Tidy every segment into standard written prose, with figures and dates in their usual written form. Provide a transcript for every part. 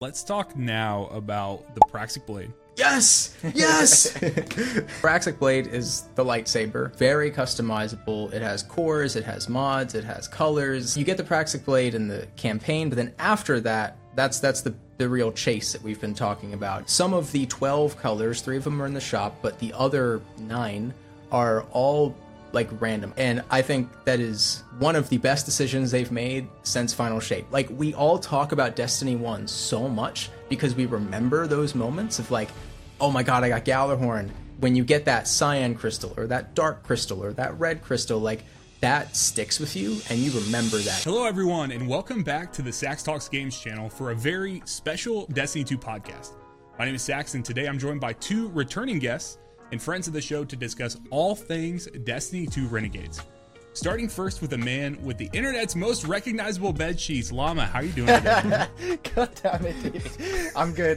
Let's talk now about the Praxic Blade. Yes! Yes! Praxic Blade is the lightsaber. Very customizable. It has cores, it has mods, it has colors. You get the Praxic Blade in the campaign, but then after that, that's the real chase that we've been talking about. Some of the 12 colors, 3 of them are in the shop, but the other 9 are all like random. And I think that is one of the best decisions they've made since Final Shape. Like, we all talk about Destiny 1 so much because we remember those moments of like, oh my god, I got Gjallarhorn. When you get that cyan crystal or that dark crystal or that red crystal, like, that sticks with you and you remember that. Hello everyone, and welcome back to the Sax Talks Games channel for a very special Destiny 2 podcast. My name is Sax, and today I'm joined by 2 returning guests and friends of the show to discuss all things Destiny 2 Renegades. Starting first with a man with the internet's most recognizable bed sheets. Llama, how are you doing today? God damn it, dude. I'm good.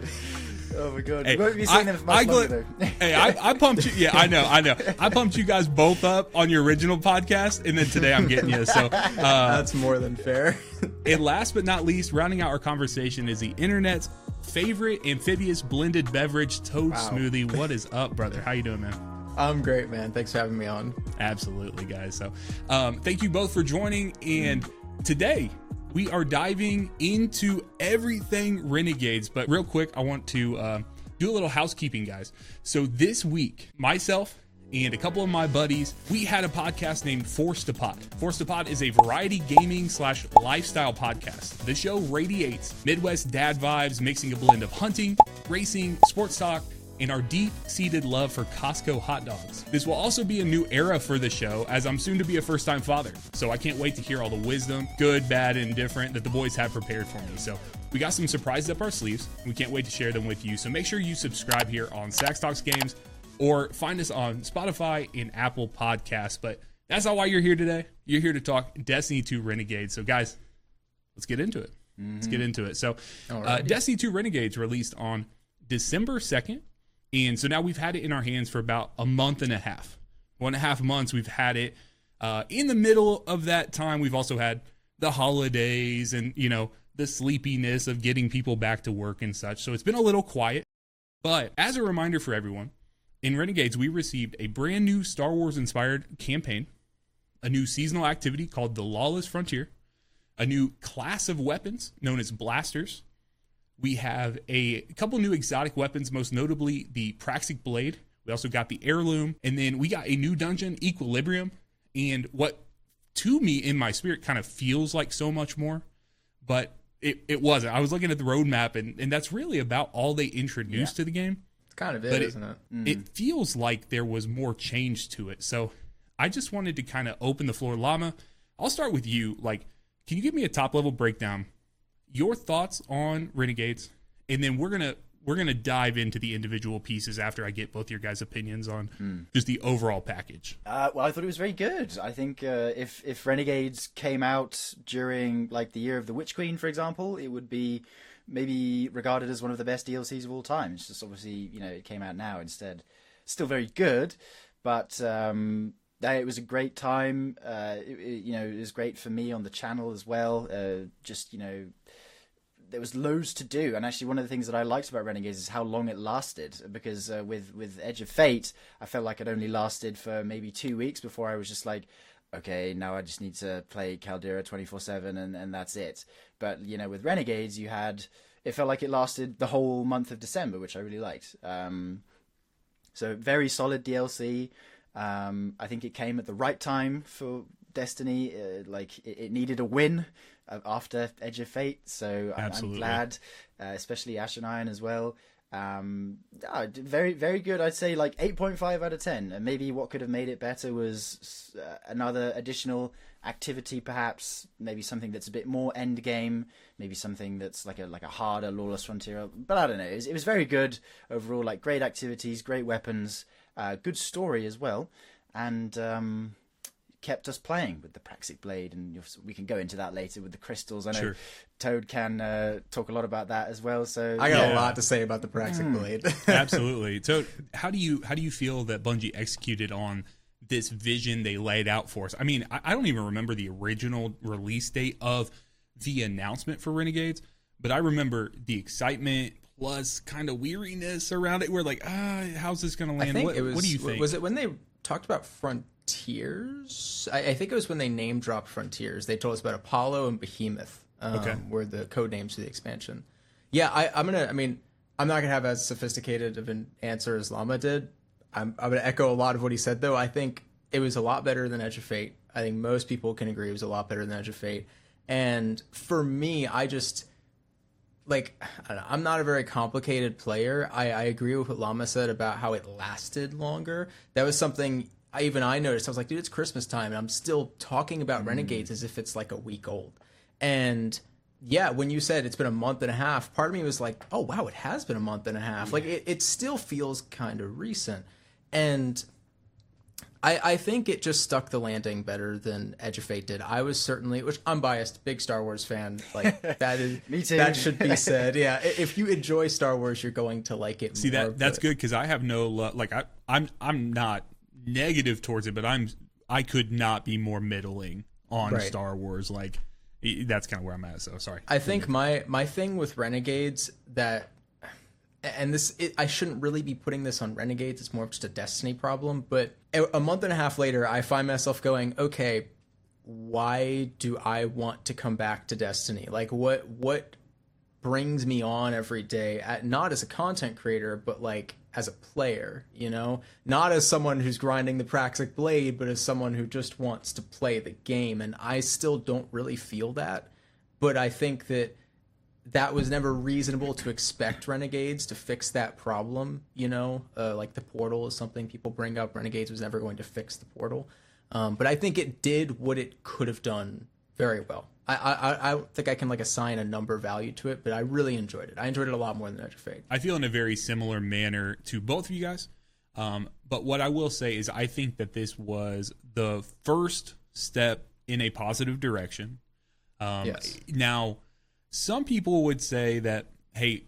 Oh my god. Hey, You won't be seeing them for much longer, though. Hey, I pumped you. Yeah, I know. I pumped you guys both up on your original podcast, and then today I'm getting you. So That's more than fair. and last but not least, rounding out our conversation is the internet's favorite amphibious blended beverage, Toad Smoothie. What is up, brother? How you doing, man? I'm great, man. Thanks for having me on. Absolutely, guys. So thank you both for joining, and today we are diving into everything Renegades. But real quick, I want to do a little housekeeping, guys. So this week, myself and a couple of my buddies, we had a podcast named Forced to Pod. Forced to Pod is a variety gaming / lifestyle podcast. The show radiates Midwest dad vibes, mixing a blend of hunting, racing, sports talk, and our deep-seated love for Costco hot dogs. This will also be a new era for the show, as I'm soon to be a first-time father. So I can't wait to hear all the wisdom, good, bad, and different, that the boys have prepared for me. So we got some surprises up our sleeves. We can't wait to share them with you. So make sure you subscribe here on Sax Talks Games, or find us on Spotify and Apple Podcasts. But that's not why you're here today. You're here to talk Destiny 2 Renegades. So guys, let's get into it. Let's get into it. So Destiny 2 Renegades released on December 2nd. And so now we've had it in our hands for about a month and a half. 1.5 months we've had it. In the middle of that time, we've also had the holidays and, you know, the sleepiness of getting people back to work and such. So it's been a little quiet. But as a reminder for everyone, in Renegades, we received a brand new Star Wars-inspired campaign, a new seasonal activity called the Lawless Frontier, a new class of weapons known as blasters. We have a couple new exotic weapons, most notably the Praxic Blade. We also got the Heirloom, and then we got a new dungeon, Equilibrium, and what, to me, in my spirit, kind of feels like so much more, but it wasn't. I was looking at the roadmap, and that's really about all they introduced to the game. It's kind of it, isn't it? It feels like there was more change to it. So I just wanted to kind of open the floor. Llama, I'll start with you. Like, can you give me a top-level breakdown, your thoughts on Renegades, and then we're gonna dive into the individual pieces after I get both your guys' opinions on just the overall package. Well, I thought it was very good. I think if Renegades came out during like the year of the Witch Queen, for example, it would be maybe regarded as one of the best DLCs of all time. It's just obviously, you know, it came out now instead. Still very good, but it was a great time. It was great for me on the channel as well. Just, you know, there was loads to do, and actually one of the things that I liked about Renegades is how long it lasted, because with Edge of Fate, I felt like it only lasted for maybe 2 weeks before I was just like, okay, now I just need to play Caldera 24/7 and that's it. But, you know, with Renegades, it felt like it lasted the whole month of December, which I really liked. So very solid DLC. I think it came at the right time for Destiny. It needed a win after Edge of Fate, so I'm glad, especially Ashen Iron as well. Very, very good. I'd say like 8.5 out of 10. And maybe what could have made it better was another additional activity, perhaps. Maybe something that's a bit more end game. Maybe something that's like a harder Lawless Frontier. But I don't know. It was very good overall. Like, great activities, great weapons, good story as well, and kept us playing with the Praxic Blade, and we can go into that later with the crystals. I know Toad can talk a lot about that as well. So I got a lot to say about the Praxic Blade. Absolutely. So how do you feel that Bungie executed on this vision they laid out for us? I mean, I don't even remember the original release date of the announcement for Renegades, But I remember the excitement plus kind of weariness around it. We're like, how's this going to land? I think What it was, do you think? Was it when they talked about Frontiers? I think it was when they name dropped Frontiers. They told us about Apollo and Behemoth, were the code names for the expansion. Yeah, I'm not gonna have as sophisticated of an answer as Llama did. I'm gonna echo a lot of what he said, though. I think it was a lot better than Edge of Fate. I think most people can agree it was a lot better than Edge of Fate. And for me, I just I don't know, I'm not a very complicated player. I agree with what Llama said about how it lasted longer. That was something I noticed. I was like, dude, it's Christmas time, and I'm still talking about Renegades as if it's like a week old. And yeah, when you said it's been a month and a half, part of me was like, oh wow, it has been a month and a half. Yeah. Like it still feels kind of recent. And I think it just stuck the landing better than Edge of Fate did. I was certainly, which I'm biased, big Star Wars fan. Like that is, me too. That should be said. Yeah, if you enjoy Star Wars, you're going to like it. See more, that's good because I have no like I'm not negative towards it, but I could not be more middling on Star Wars. Like that's kind of where I'm at. So sorry. I think my thing with Renegades and I shouldn't really be putting this on Renegades. It's more of just a Destiny problem. But a month and a half later, I find myself going, okay, why do I want to come back to Destiny? Like, what brings me on every day? Not as a content creator, but like as a player, you know? Not as someone who's grinding the Praxic Blade, but as someone who just wants to play the game. And I still don't really feel that. But I think that was never reasonable to expect Renegades to fix that problem, you know? Like the portal is something people bring up. Renegades was never going to fix the portal. But I think it did what it could have done very well. I don't think I can like assign a number value to it, but I really enjoyed it. I enjoyed it a lot more than Edge of Fate. I feel in a very similar manner to both of you guys. But what I will say is I think that this was the first step in a positive direction. Yes. Now, some people would say that, hey,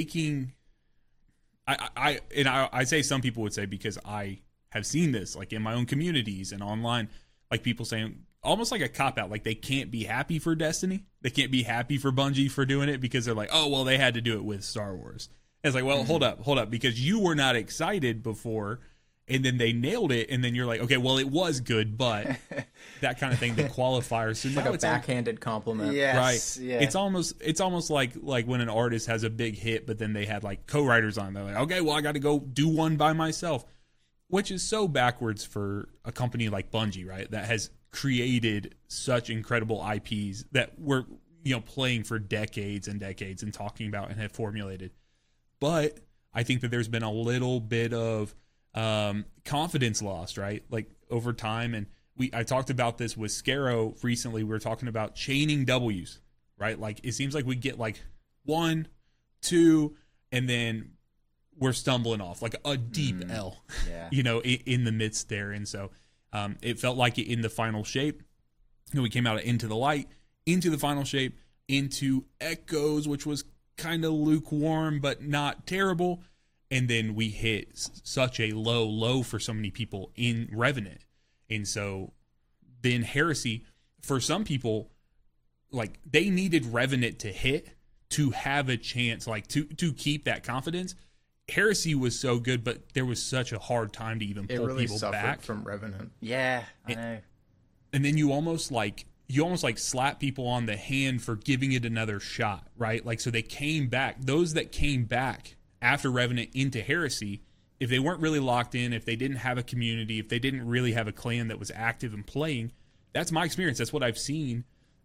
I say some people would say because I have seen this like in my own communities and online, like people saying almost like a cop out, like they can't be happy for Destiny. They can't be happy for Bungie for doing it because they're like, oh, well, they had to do it with Star Wars. And it's like, well, hold up, because you were not excited before. And then they nailed it, and then you're like, okay, well, it was good, but that kind of thing, the qualifiers. So like a backhanded compliment. Yes, right. Yeah. It's almost like when an artist has a big hit, but then they had like co-writers on. They're like, okay, well, I got to go do one by myself, which is so backwards for a company like Bungie, right? That has created such incredible IPs that we're playing for decades and decades and talking about and have formulated. But I think that there's been a little bit of confidence lost, right? Like over time. And I talked about this with Scarrow recently. We were talking about chaining W's, right? Like it seems like we get like 1, 2, and then we're stumbling off like a deep L, in the midst there. And so it felt like it in the final shape. We came out of Into the Light, into the final shape, into Echoes, which was kind of lukewarm, but not terrible. And then we hit such a low for so many people in Revenant. And so then Heresy, for some people, like they needed Revenant to hit to have a chance, like to keep that confidence. Heresy was so good, but there was such a hard time to even pull people back from Revenant. Yeah, I know. And then you almost like slap people on the hand for giving it another shot, right? Like, so they came back. Those that came back after Revenant into Heresy, if they weren't really locked in, if they didn't have a community, if they didn't really have a clan that was active and playing, that's my experience. That's what I've seen,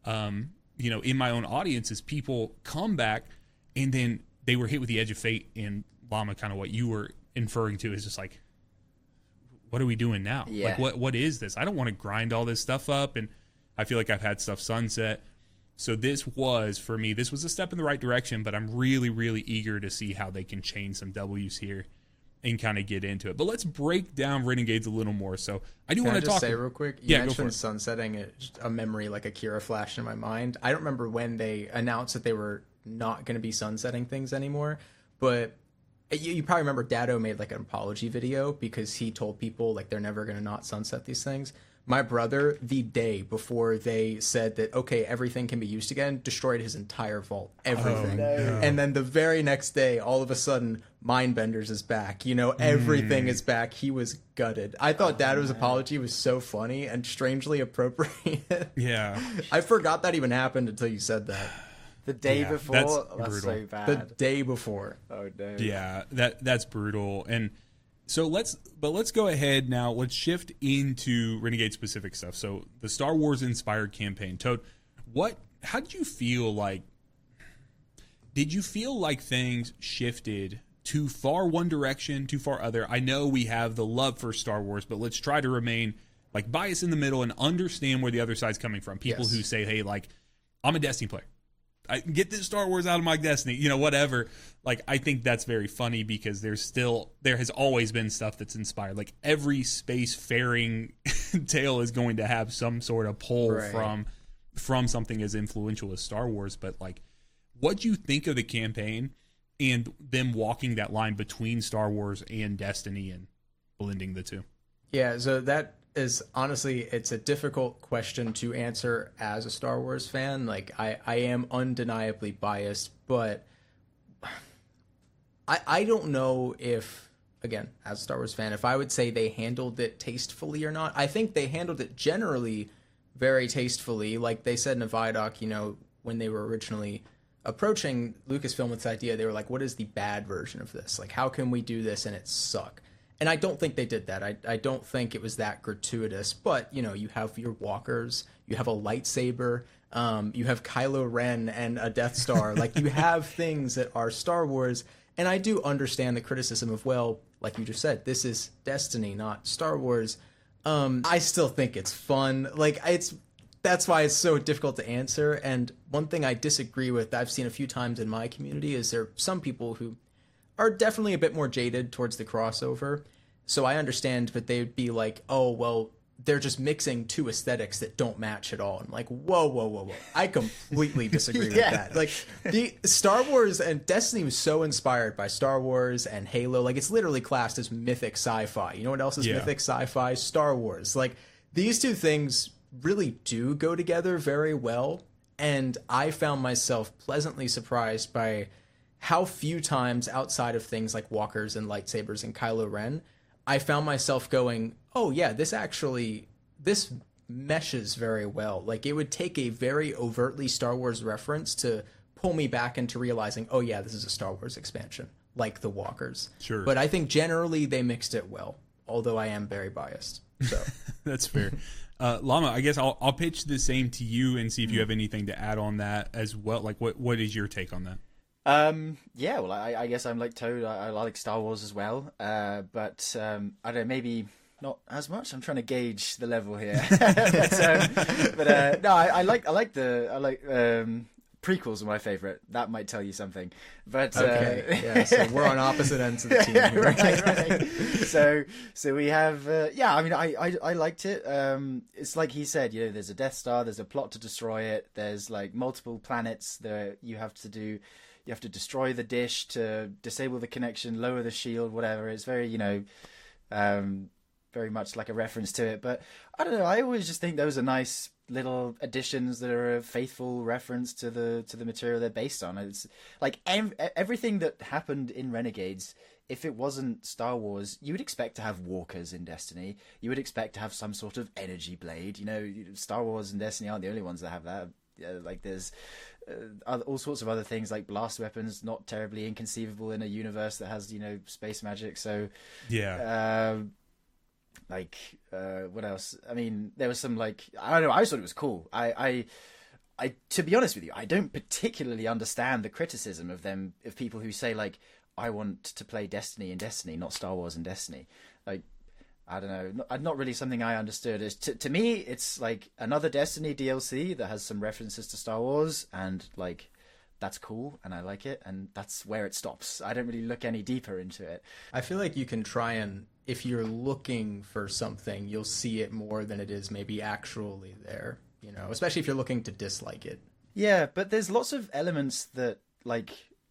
in my own audience is people come back and then they were hit with the Edge of Fate, and Llama, kind of what you were inferring to is just like, what are we doing now? Yeah. Like, what is this? I don't want to grind all this stuff up, and I feel like I've had stuff sunset. So this was, for me, this was a step in the right direction, but I'm really, really eager to see how they can chain some W's here and kind of get into it. But let's break down Renegades a little more. So I do want to talk. Say real quick, you mentioned sunsetting. It's a memory, like a Kira flash in my mind. I don't remember when they announced that they were not going to be sunsetting things anymore, but you probably remember Dado made like an apology video because he told people like they're never going to not sunset these things. My brother, the day before they said that, okay, everything can be used again, destroyed his entire vault. Everything. And then the very next day, all of a sudden, Mindbenders is back. You know, everything is back. He was gutted. I thought Dado's apology was so funny and strangely appropriate. Yeah. I forgot that even happened until you said that. The day before? That's brutal. so bad. The day before. Oh, no. Yeah, that's brutal. And so let's go ahead now. Let's shift into Renegade specific stuff. So the Star Wars inspired campaign. Toad, how did you feel like? Did you feel like things shifted too far one direction, too far other? I know we have the love for Star Wars, but let's try to remain like biased in the middle and understand where the other side's coming from. People who say, "Hey, like I'm a Destiny player. I get this Star Wars out of my Destiny," you know, whatever. Like, I think that's very funny because there has always been stuff that's inspired. Like, every space-faring tale is going to have some sort of pull from something as influential as Star Wars. But, like, what do you think of the campaign and them walking that line between Star Wars and Destiny and blending the two? Yeah, so that is honestly, it's a difficult question to answer as a Star Wars fan. Like, I am undeniably biased, but I don't know if, again, as a Star Wars fan, if I would say they handled it tastefully or not. I think they handled it generally very tastefully. Like they said in a Vidoc, you know, when they were originally approaching Lucasfilm with this idea, they were like, what is the bad version of this? Like, how can we do this and it suck? And I don't think they did that. I don't think it was that gratuitous. But, you know, you have your walkers, you have a lightsaber, you have Kylo Ren and a Death Star. Like, you have things that are Star Wars. And I do understand the criticism of, well, like you just said, this is Destiny, not Star Wars. I still think it's fun. Like, that's why it's so difficult to answer. And one thing I disagree with, I've seen a few times in my community, is there are some people who are definitely a bit more jaded towards the crossover. So I understand, but they'd be like, oh, well, they're just mixing two aesthetics that don't match at all. I'm like, whoa. I completely disagree with that. Like, the Star Wars and Destiny was so inspired by Star Wars and Halo. Like, it's literally classed as mythic sci-fi. You know what else is mythic sci-fi? Star Wars. Like, these two things really do go together very well. And I found myself pleasantly surprised by how few times outside of things like walkers and lightsabers and Kylo Ren, I found myself going, oh yeah, this meshes very well. Like, it would take a very overtly Star Wars reference to pull me back into realizing, oh yeah, this is a Star Wars expansion, like the walkers. Sure. But I think generally they mixed it well, although I am very biased. So That's fair. Llama, I guess I'll pitch the same to you and see if you have anything to add on that as well. Like, what is your take on that? Yeah, well, I guess I'm like Toad. I like Star Wars as well, but I don't know, maybe not as much. I'm trying to gauge the level here, but no, I like prequels are my favorite. That might tell you something, but okay, yeah, so we're on opposite ends of the team here. Right. So we have, yeah. I mean, I liked it. It's like he said, you know, there's a Death Star, there's a plot to destroy it. There's like multiple planets that you have to destroy the dish to disable the connection, lower the shield, whatever. It's very, you know, very much like a reference to it. But I don't know. I always just think those are nice little additions that are a faithful reference to the material they're based on. It's like everything that happened in Renegades. If it wasn't Star Wars, you would expect to have walkers in Destiny. You would expect to have some sort of energy blade. You know, Star Wars and Destiny aren't the only ones that have that. Like, there's all sorts of other things like blast weapons, not terribly inconceivable in a universe that has, you know, space magic. So yeah, what else? I mean, there was some, like, I don't know, I just thought it was cool. I to be honest with you, I don't particularly understand the criticism of people who say, like, I want to play Destiny in Destiny, not Star Wars in Destiny. Like, I don't know, not really something I understood. To me, it's like another Destiny DLC that has some references to Star Wars, and like, that's cool, and I like it, and that's where it stops. I don't really look any deeper into it. I feel like you can try and, if you're looking for something, you'll see it more than it is maybe actually there, you know, especially if you're looking to dislike it. Yeah, but there's lots of elements that, like,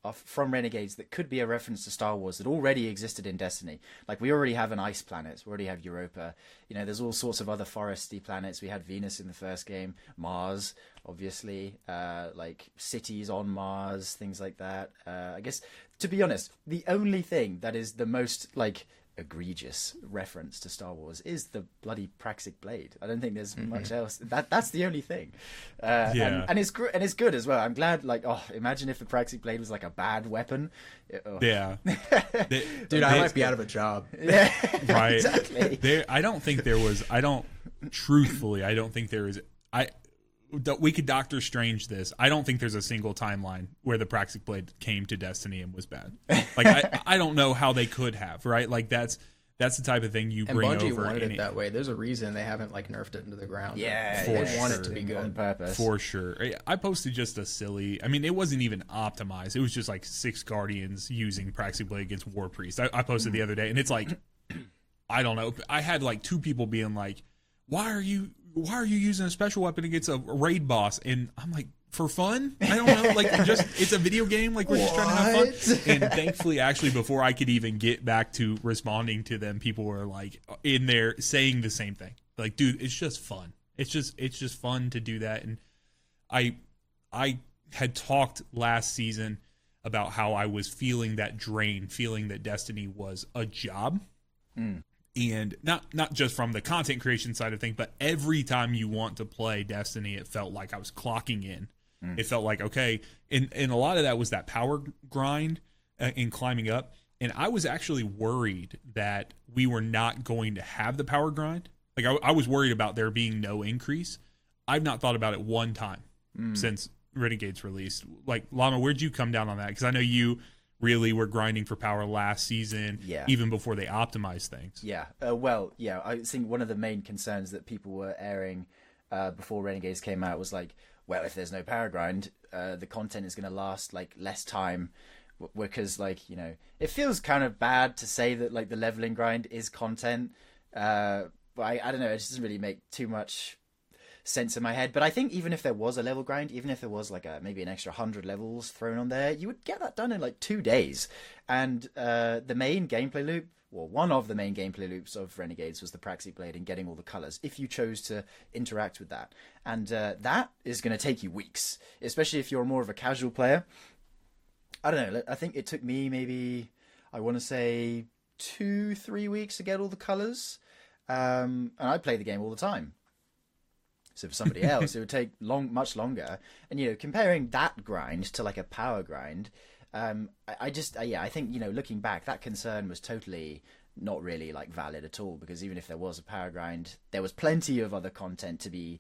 from Renegades that could be a reference to Star Wars that already existed in Destiny. Like, we already have an ice planet, we already have Europa. You know, there's all sorts of other foresty planets. We had Venus in the first game, Mars, obviously, like cities on Mars, things like that. I guess, to be honest, the only thing that is the most like egregious reference to Star Wars is the bloody Praxic blade. I don't think there's much else. That's the only thing. And it's good as well. I'm glad. Like, oh, imagine if the Praxic blade was like a bad weapon. Yeah, dude, I might be out of a job. Yeah, right. Exactly. I don't think there was. I don't think there is. We could Doctor Strange this. I don't think there's a single timeline where the Praxic blade came to Destiny and was bad. Like, I don't know how they could have, right? Like, that's the type of thing you bring Bungie over. wanted it that way. There's a reason they haven't like nerfed it into the ground. Yeah, they want it to be good on purpose. For sure. I posted just a silly. I mean, it wasn't even optimized. It was just like 6 Guardians using Praxic blade against War Priest. I posted the other day, and it's like, I don't know. I had like 2 people being like, why are you using a special weapon against a raid boss? And I'm like, for fun? I don't know. Like, it's a video game. Like, we're just trying to have fun. And thankfully, actually, before I could even get back to responding to them, people were like in there saying the same thing. Like, dude, it's just fun. It's just fun to do that. And I had talked last season about how I was feeling that drain, feeling that Destiny was a job. And not just from the content creation side of things, but every time you want to play Destiny, it felt like I was clocking in. It felt like, okay, and a lot of that was that power grind in climbing up. And I was actually worried that we were not going to have the power grind. Like, I was worried about there being no increase. I've not thought about it one time since Renegade's released. Like, Llama, where'd you come down on that? Because I know you really were grinding for power last season, even before they optimized things. Yeah. I think one of the main concerns that people were airing before Renegades came out was like, well, if there's no power grind, the content is going to last like less time, because, like, you know, it feels kind of bad to say that like the leveling grind is content. But I don't know, it doesn't really make too much sense in my head. But I think even if there was a level grind, even if there was like maybe an extra 100 levels thrown on there, you would get that done in like 2 days. And the main gameplay loop, well, one of the main gameplay loops of Renegades was the Praxic blade and getting all the colors, if you chose to interact with that. And that is going to take you weeks, especially if you're more of a casual player. I don't know, I think it took me maybe, I want to say 2-3 weeks to get all the colors. And I play the game all the time. So for somebody else, it would take much longer. And, you know, comparing that grind to like a power grind, I think, you know, looking back, that concern was totally not really like valid at all, because even if there was a power grind, there was plenty of other content to be,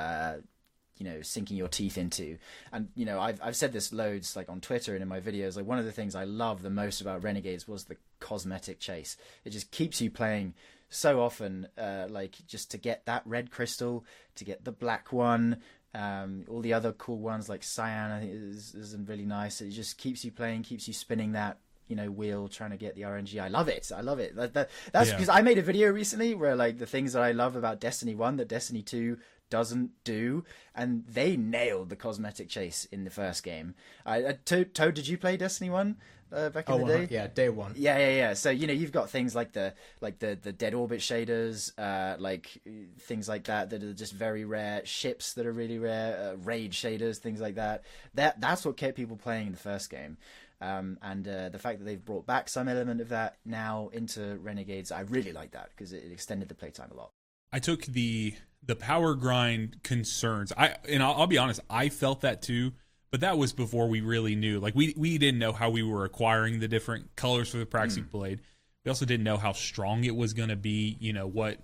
you know, sinking your teeth into. And, you know, I've said this loads, like on Twitter and in my videos, like one of the things I love the most about Renegades was the cosmetic chase. It just keeps you playing so often, like just to get that red crystal, to get the black one, all the other cool ones like Cyan, I think is really nice. It just keeps you playing, keeps you spinning that, you know, wheel, trying to get the RNG. I love it. That's because I made a video recently where like the things that I love about Destiny 1 that Destiny 2 doesn't do, and they nailed the cosmetic chase in the first game. Toad, did you play Destiny 1 back in the day? Yeah, day one. Yeah. So, you know, you've got things like the dead orbit shaders, like things like that are just very rare, ships that are really rare, raid shaders, things like that. That's what kept people playing in the first game. And the fact that they've brought back some element of that now into Renegades, I really like that, because it extended the playtime a lot. I took the power grind concerns. I'll be honest, I felt that too, but that was before we really knew. Like, we didn't know how we were acquiring the different colors for the Praxic blade. We also didn't know how strong it was going to be. You know, what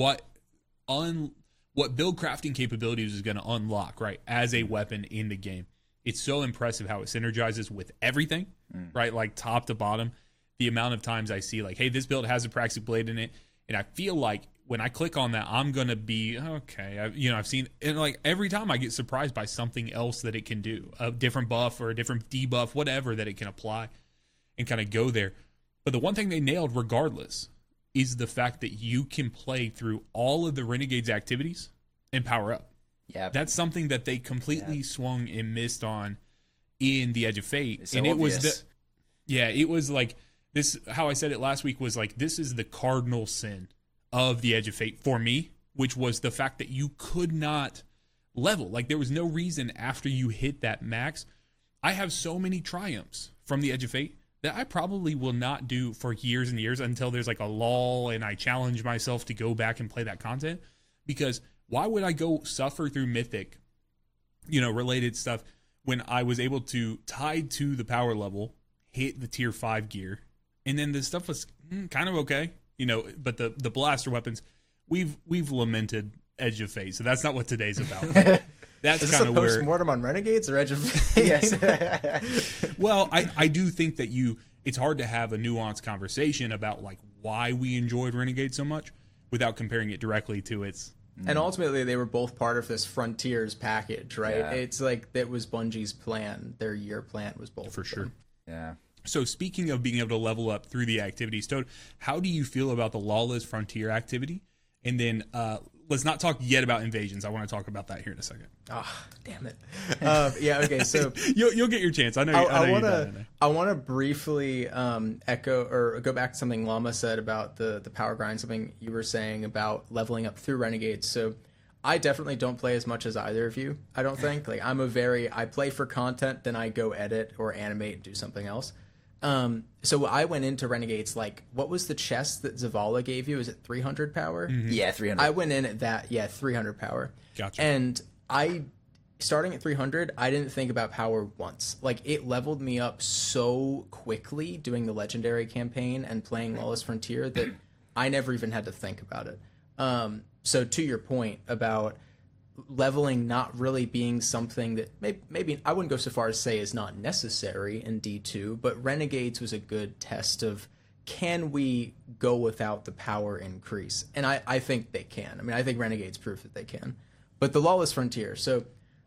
build crafting capabilities is going to unlock, right, as a weapon in the game. It's so impressive how it synergizes with everything, right, like top to bottom. The amount of times I see like, hey, this build has a Praxic blade in it, and I feel like when I click on that, I'm going to be, okay. I've seen, and like every time I get surprised by something else that it can do, a different buff or a different debuff, whatever that it can apply and kind of go there. But the one thing they nailed regardless is the fact that you can play through all of the Renegades activities and power up. Yeah. That's something that they completely swung and missed on in the Edge of Fate, It's so and it was obvious. it was like this. How I said it last week was like, this is the cardinal sin of the Edge of Fate for me, which was the fact that you could not level. Like, there was no reason after you hit that max. I have so many triumphs from the Edge of Fate that I probably will not do for years and years until there's like a lull and I challenge myself to go back and play that content. Because why would I go suffer through Mythic, related stuff, when I was able to, tied to the power level, hit the tier 5 gear, and then the stuff was kind of okay, but the blaster weapons, we've lamented Edge of Fate, so that's not what today's about. That's Is this kind a of where, post-mortem on Renegades or Edge of Fate? Yes. well, I do think that it's hard to have a nuanced conversation about like why we enjoyed Renegade so much without comparing it directly to its. And ultimately, they were both part of this Frontiers package, right? Yeah. It's like that was Bungie's plan. Their year plan was both For of sure. them. Yeah. So speaking of being able to level up through the activities, Toad, how do you feel about the Lawless Frontier activity? And then let's not talk yet about invasions. I want to talk about that here in a second. Ah, damn it. Yeah. Okay. So You'll get your chance. I know I want to briefly echo or go back to something Llama said about the power grind. Something you were saying about leveling up through Renegades. So I definitely don't play as much as either of you. I don't think like I play for content, then I go edit or animate and do something else. So I went into Renegades like, what was the chest that Zavala gave you? Is it 300 power? Yeah, 300. I went in at that, 300 power. Gotcha. And starting at 300, I didn't think about power once. Like, it leveled me up so quickly doing the Legendary campaign and playing Lawless Frontier that I never even had to think about it. So to your point about leveling not really being something that maybe I wouldn't go so far as say is not necessary in D2, but Renegades was a good test of, can we go without the power increase? And I think they can. I mean, I think Renegades prove that they can. But the Lawless Frontier. So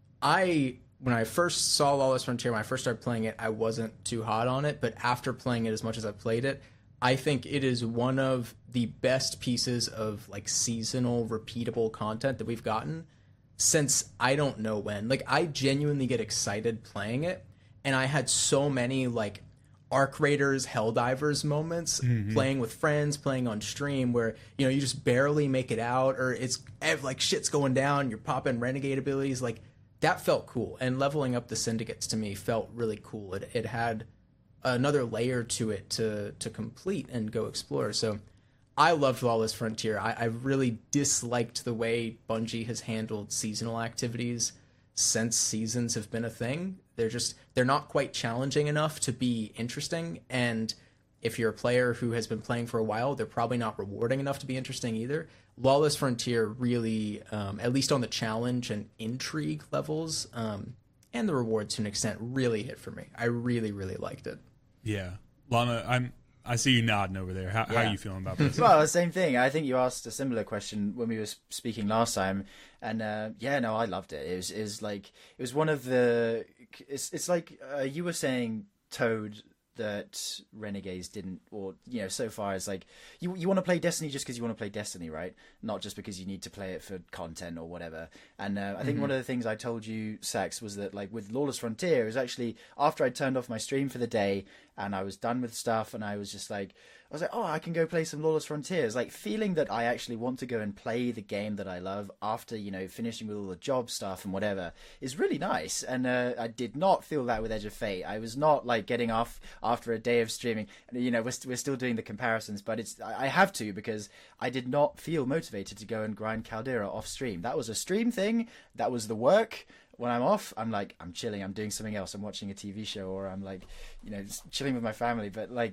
when I first saw Lawless Frontier, when I first started playing it, I wasn't too hot on it. But after playing it as much as I played it, I think it is one of the best pieces of like seasonal repeatable content that we've gotten since I don't know when. Like, I genuinely get excited playing it, and I had so many like Arc Raiders, Helldivers moments playing with friends, playing on stream where, you just barely make it out, or it's like shit's going down, you're popping Renegade abilities. Like, that felt cool. And leveling up the Syndicates to me felt really cool. It had another layer to it to complete and go explore. So I loved Lawless Frontier. I really disliked the way Bungie has handled seasonal activities since seasons have been a thing. They're not quite challenging enough to be interesting, and if you're a player who has been playing for a while, they're probably not rewarding enough to be interesting either. Lawless Frontier really, at least on the challenge and intrigue levels, and the rewards to an extent, really hit for me. I really, really liked it. Yeah, Lana, I see you nodding over there. How are you feeling about this? Well, the same thing. I think you asked a similar question when we were speaking last time, and I loved it. It was one of the. It's like you were saying, Toad, that Renegades didn't, or so far it's like you want to play Destiny just because you want to play Destiny, right? Not just because you need to play it for content or whatever. And I think one of the things I told you, Sax, was that like with Lawless Frontier, it was actually after I turned off my stream for the day and I was done with stuff, and I was like, oh, I can go play some Lawless Frontiers. Like, feeling that I actually want to go and play the game that I love after, finishing with all the job stuff and whatever is really nice. And I did not feel that with Edge of Fate. I was not like getting off after a day of streaming. We're still doing the comparisons, but I have to, because I did not feel motivated to go and grind Caldera off stream. That was a stream thing. That was the work. When I'm off, I'm like, I'm chilling, I'm doing something else, I'm watching a TV show, or I'm like, just chilling with my family. But like,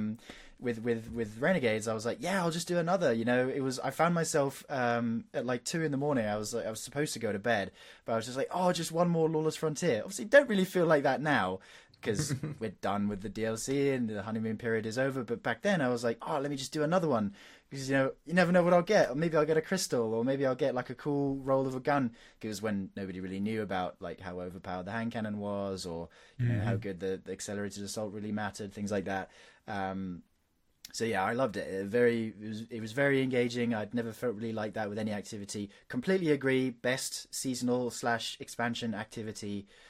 with Renegades, I was like, yeah, I'll just do another. I found myself at like 2 a.m. I was supposed to go to bed, but I was just like, oh, just one more Lawless Frontier. Obviously, don't really feel like that now, because we're done with the DLC and the honeymoon period is over. But back then, I was like, oh, let me just do another one. Because, you never know what I'll get. Or maybe I'll get a crystal, or maybe I'll get like a cool roll of a gun. Because when nobody really knew about like how overpowered the hand cannon was, or how good the accelerated assault really mattered, things like that. So yeah, I loved it. It was very engaging. I'd never felt really like that with any activity. Completely agree. Best seasonal / expansion activity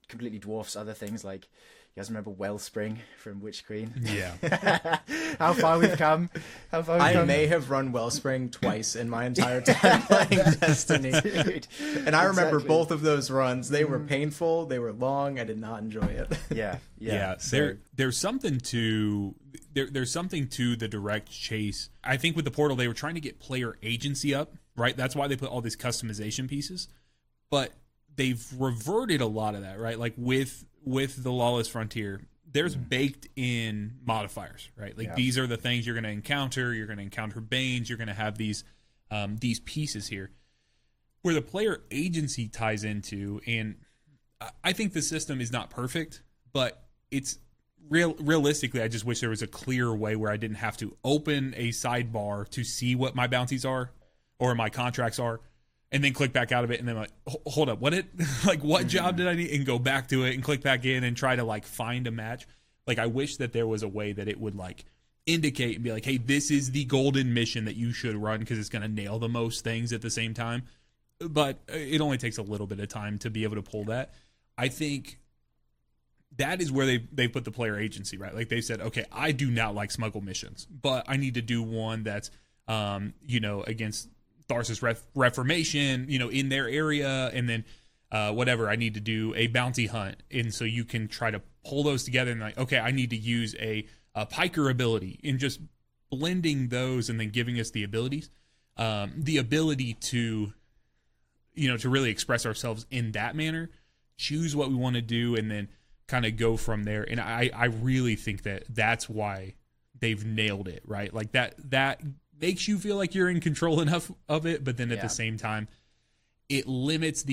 completely dwarfs other things. Like, you guys remember Wellspring from Witch Queen? Yeah. How far we've come. I may have run Wellspring twice in my entire time playing Destiny. Dude, And I remember exactly. both of those runs. They were painful. They were long. I did not enjoy it. Yeah. So, there's something to there's something to the direct chase. I think with the portal, they were trying to get player agency up, right? That's why they put all these customization pieces. But they've reverted a lot of that, right? Like with the Lawless Frontier, there's baked in modifiers, right? Like these are the things you're going to encounter. You're going to encounter Banes. You're going to have these pieces here where the player agency ties into. And I think the system is not perfect, but it's realistically, I just wish there was a clearer way where I didn't have to open a sidebar to see what my bounties are or my contracts are, and then click back out of it, and then like, hold up, what job did I need? And go back to it and click back in and try to like find a match. Like, I wish that there was a way that it would like indicate and be like, hey, this is the golden mission that you should run because it's going to nail the most things at the same time. But it only takes a little bit of time to be able to pull that. I think that is where they put the player agency, right? Like, they said, okay, I do not like smuggle missions, but I need to do one that's, against Tharsis Reformation, in their area, and then whatever, I need to do a bounty hunt. And so you can try to pull those together and like, okay, I need to use a piker ability, and just blending those and then giving us the abilities, the ability to, to really express ourselves in that manner, choose what we want to do, and then kind of go from there. And I really think that that's why they've nailed it, right? Like that makes you feel like you're in control enough of it, but then at the same time, it limits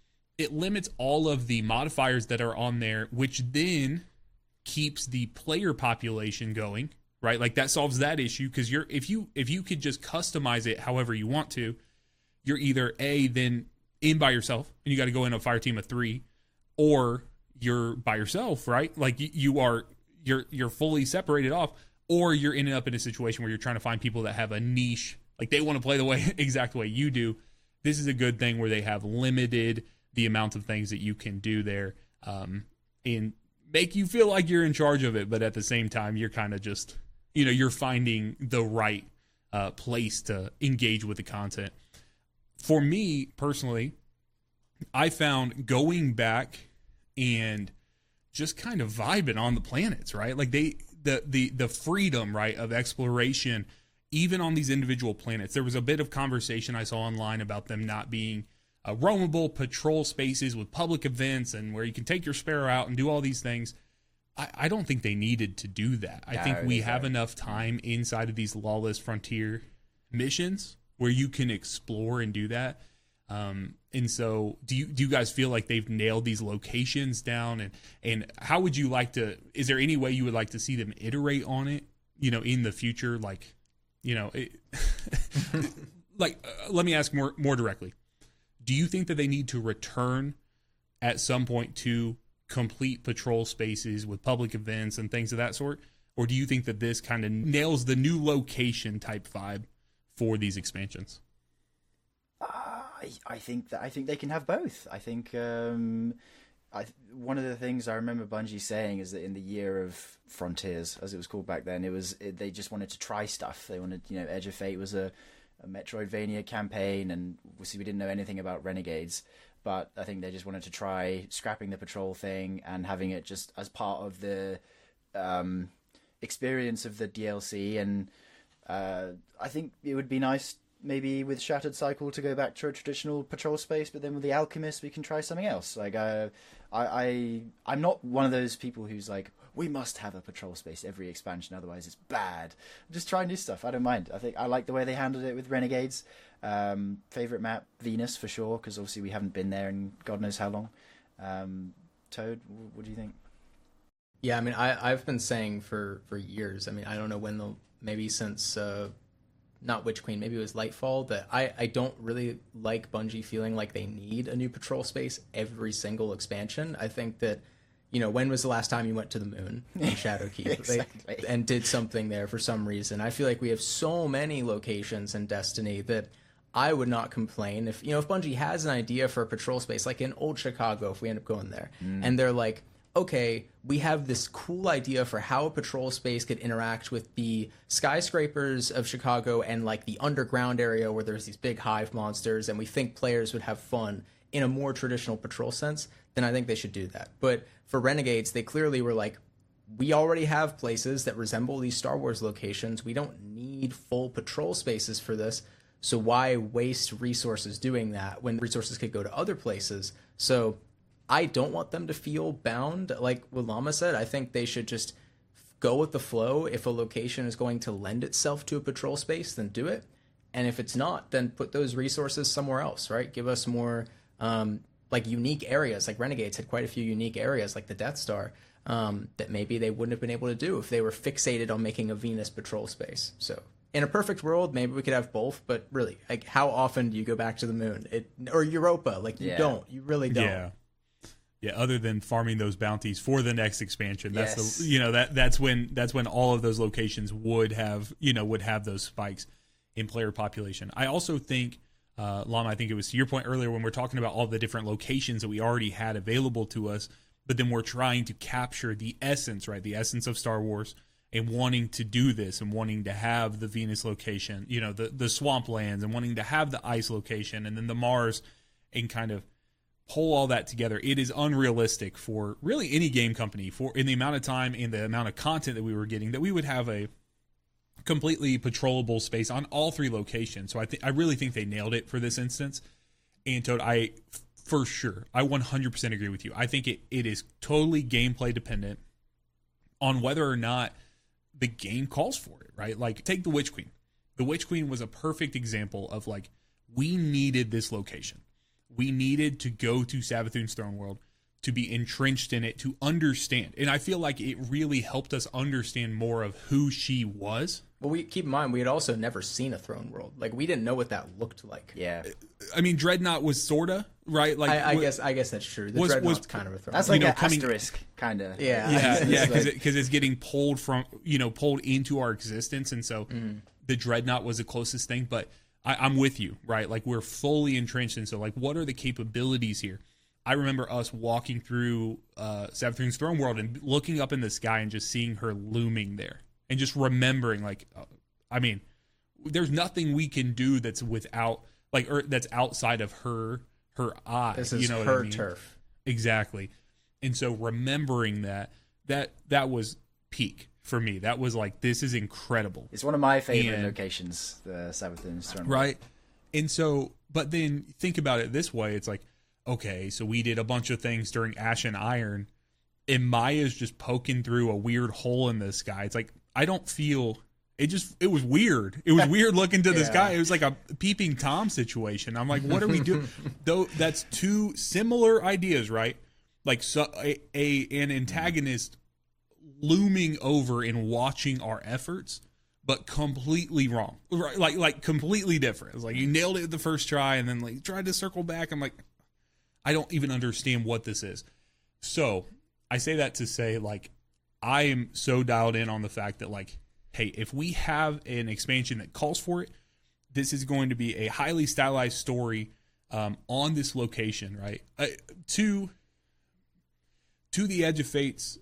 all of the modifiers that are on there, which then keeps the player population going, right? Like, that solves that issue, because if you could just customize it however you want to, you're either then in by yourself and you got to go in a fire team of 3, or you're by yourself, right? Like, you're fully separated off. Or you're ending up in a situation where you're trying to find people that have a niche, like they want to play the exact way you do. This is a good thing where they have limited the amount of things that you can do there, and make you feel like you're in charge of it. But at the same time, you're kind of just, you're finding the right place to engage with the content. For me personally, I found going back and just kind of vibing on the planets, right? Like the freedom, right, of exploration, even on these individual planets. There was a bit of conversation I saw online about them not being roamable patrol spaces with public events and where you can take your Sparrow out and do all these things. I don't think they needed to do that. I think we have enough time inside of these Lawless Frontier missions where you can explore and do that. And so do you guys feel like they've nailed these locations down, and how would you like to, is there any way you would like to see them iterate on it, in the future? Like, let me ask more directly. Do you think that they need to return at some point to complete patrol spaces with public events and things of that sort? Or do you think that this kind of nails the new location type vibe for these expansions? I think they can have both. I think one of the things I remember Bungie saying is that in the year of Frontiers, as it was called back then, they just wanted to try stuff. They wanted, Edge of Fate was a Metroidvania campaign, and obviously we didn't know anything about Renegades, but I think they just wanted to try scrapping the patrol thing and having it just as part of the experience of the DLC. And I think it would be nice, maybe with Shattered Cycle, to go back to a traditional patrol space, but then with the Alchemist we can try something else. Like, I'm not one of those people who's like, we must have a patrol space every expansion, otherwise it's bad. Just try new stuff. I don't mind. I think I like the way they handled it with Renegades. Favorite map, Venus for sure, because obviously we haven't been there in God knows how long. Toad, what do you think? Yeah, I mean, I've been saying for years, I mean, I don't know when maybe since not Witch Queen, maybe it was Lightfall, that I don't really like Bungie feeling like they need a new patrol space every single expansion. I think that, when was the last time you went to the moon in Shadowkeep? Exactly. And did something there for some reason? I feel like we have so many locations in Destiny that I would not complain if Bungie has an idea for a patrol space, like in Old Chicago, if we end up going there, and they're like, okay, we have this cool idea for how a patrol space could interact with the skyscrapers of Chicago and like the underground area where there's these big hive monsters, and we think players would have fun in a more traditional patrol sense, then I think they should do that. But for Renegades, they clearly were like, we already have places that resemble these Star Wars locations. We don't need full patrol spaces for this. So why waste resources doing that when resources could go to other places? So I don't want them to feel bound. Like what Llama said, I think they should just go with the flow. If a location is going to lend itself to a patrol space, then do it. And if it's not, then put those resources somewhere else, right? Give us more like unique areas. Like Renegades had quite a few unique areas, like the Death Star, that maybe they wouldn't have been able to do if they were fixated on making a Venus patrol space. So in a perfect world, maybe we could have both, but really, like, how often do you go back to the moon? Or Europa? Like, you don't. You really don't. Yeah, other than farming those bounties for the next expansion. That's that's when all of those locations would have those spikes in player population. I also think Llama, I think it was to your point earlier when we're talking about all the different locations that we already had available to us, but then we're trying to capture the essence, right? The essence of Star Wars, and wanting to do this and wanting to have the Venus location, the swamplands, and wanting to have the ice location and then the Mars, and kind of pull all that together. It is unrealistic for really any game company, for in the amount of time and the amount of content that we were getting, that we would have a completely patrollable space on all three locations. So I really think they nailed it for this instance. And Toad, for sure, I 100% agree with you. I think it is totally gameplay dependent on whether or not the game calls for it, right? Like, take the Witch Queen. The Witch Queen was a perfect example of, like, we needed this location. We needed to go to Savathun's throne world, to be entrenched in it, to understand. And I feel like it really helped us understand more of who she was. Well, we keep in mind, we had also never seen a throne world. Like, we didn't know what that looked like. Yeah. I mean, Dreadnought was sorta, right? Like, I guess that's true. The Dreadnought's kind of a throne world. That's like an asterisk, kind of. Yeah. Because it's getting pulled into our existence. And so the Dreadnought was the closest thing. But I'm with you, right? Like, we're fully entrenched in. So, like, what are the capabilities here? I remember us walking through Savathun's throne world and looking up in the sky and just seeing her looming there. And just remembering, like, I mean, there's nothing we can do that's without, like, or that's outside of her eye. This is her turf. Exactly. And so remembering that was peak for me. That was like, this is incredible. It's one of my favorite locations, the Savathun's throne. Right. And so, but then think about it this way. It's like, okay, so we did a bunch of things during Ash and Iron, and Maya's just poking through a weird hole in the sky. It's like, I don't feel it was weird. It was weird looking to the sky. It was like a peeping Tom situation. I'm like, what are we doing? Though that's two similar ideas, right? Like, so an antagonist looming over and watching our efforts, but completely wrong. Right? Like completely different. It's like you nailed it the first try and then like tried to circle back. I'm like, I don't even understand what this is. So I say that to say, like, I am so dialed in on the fact that, like, hey, if we have an expansion that calls for it, this is going to be a highly stylized story on this location, right? To the Edge of Fate's,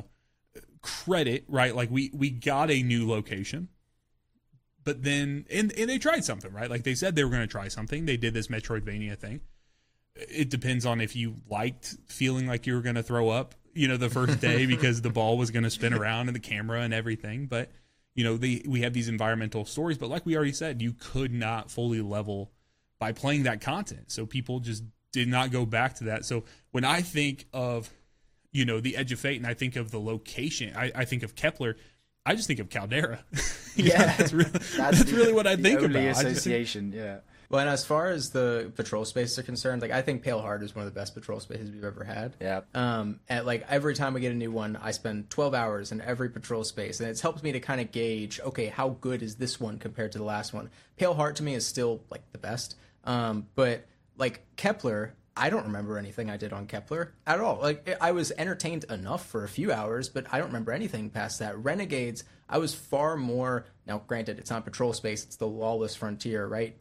credit, right? Like, we got a new location, but then, and they tried something, right? Like, they said they were going to try something. They did this Metroidvania thing. It depends on if you liked feeling like you were going to throw up, the first day because the ball was going to spin around in the camera and everything. But, we have these environmental stories. But like we already said, you could not fully level by playing that content. So people just did not go back to that. So when I think of, the Edge of Fate and I think of the location, I think of Kepler, I just think of Caldera. That's really what I think about. Association, yeah. Well, and as far as the patrol spaces are concerned, like, I think Pale Heart is one of the best patrol spaces we've ever had. Yeah. And like every time we get a new one, I spend 12 hours in every patrol space, and it's helped me to kind of gauge, okay, how good is this one compared to the last one? Pale Heart to me is still like the best. But like Kepler, I don't remember anything I did on Kepler at all. Like, I was entertained enough for a few hours, but I don't remember anything past that. Renegades, I was far more, now granted, it's not patrol space, it's the lawless frontier, right? But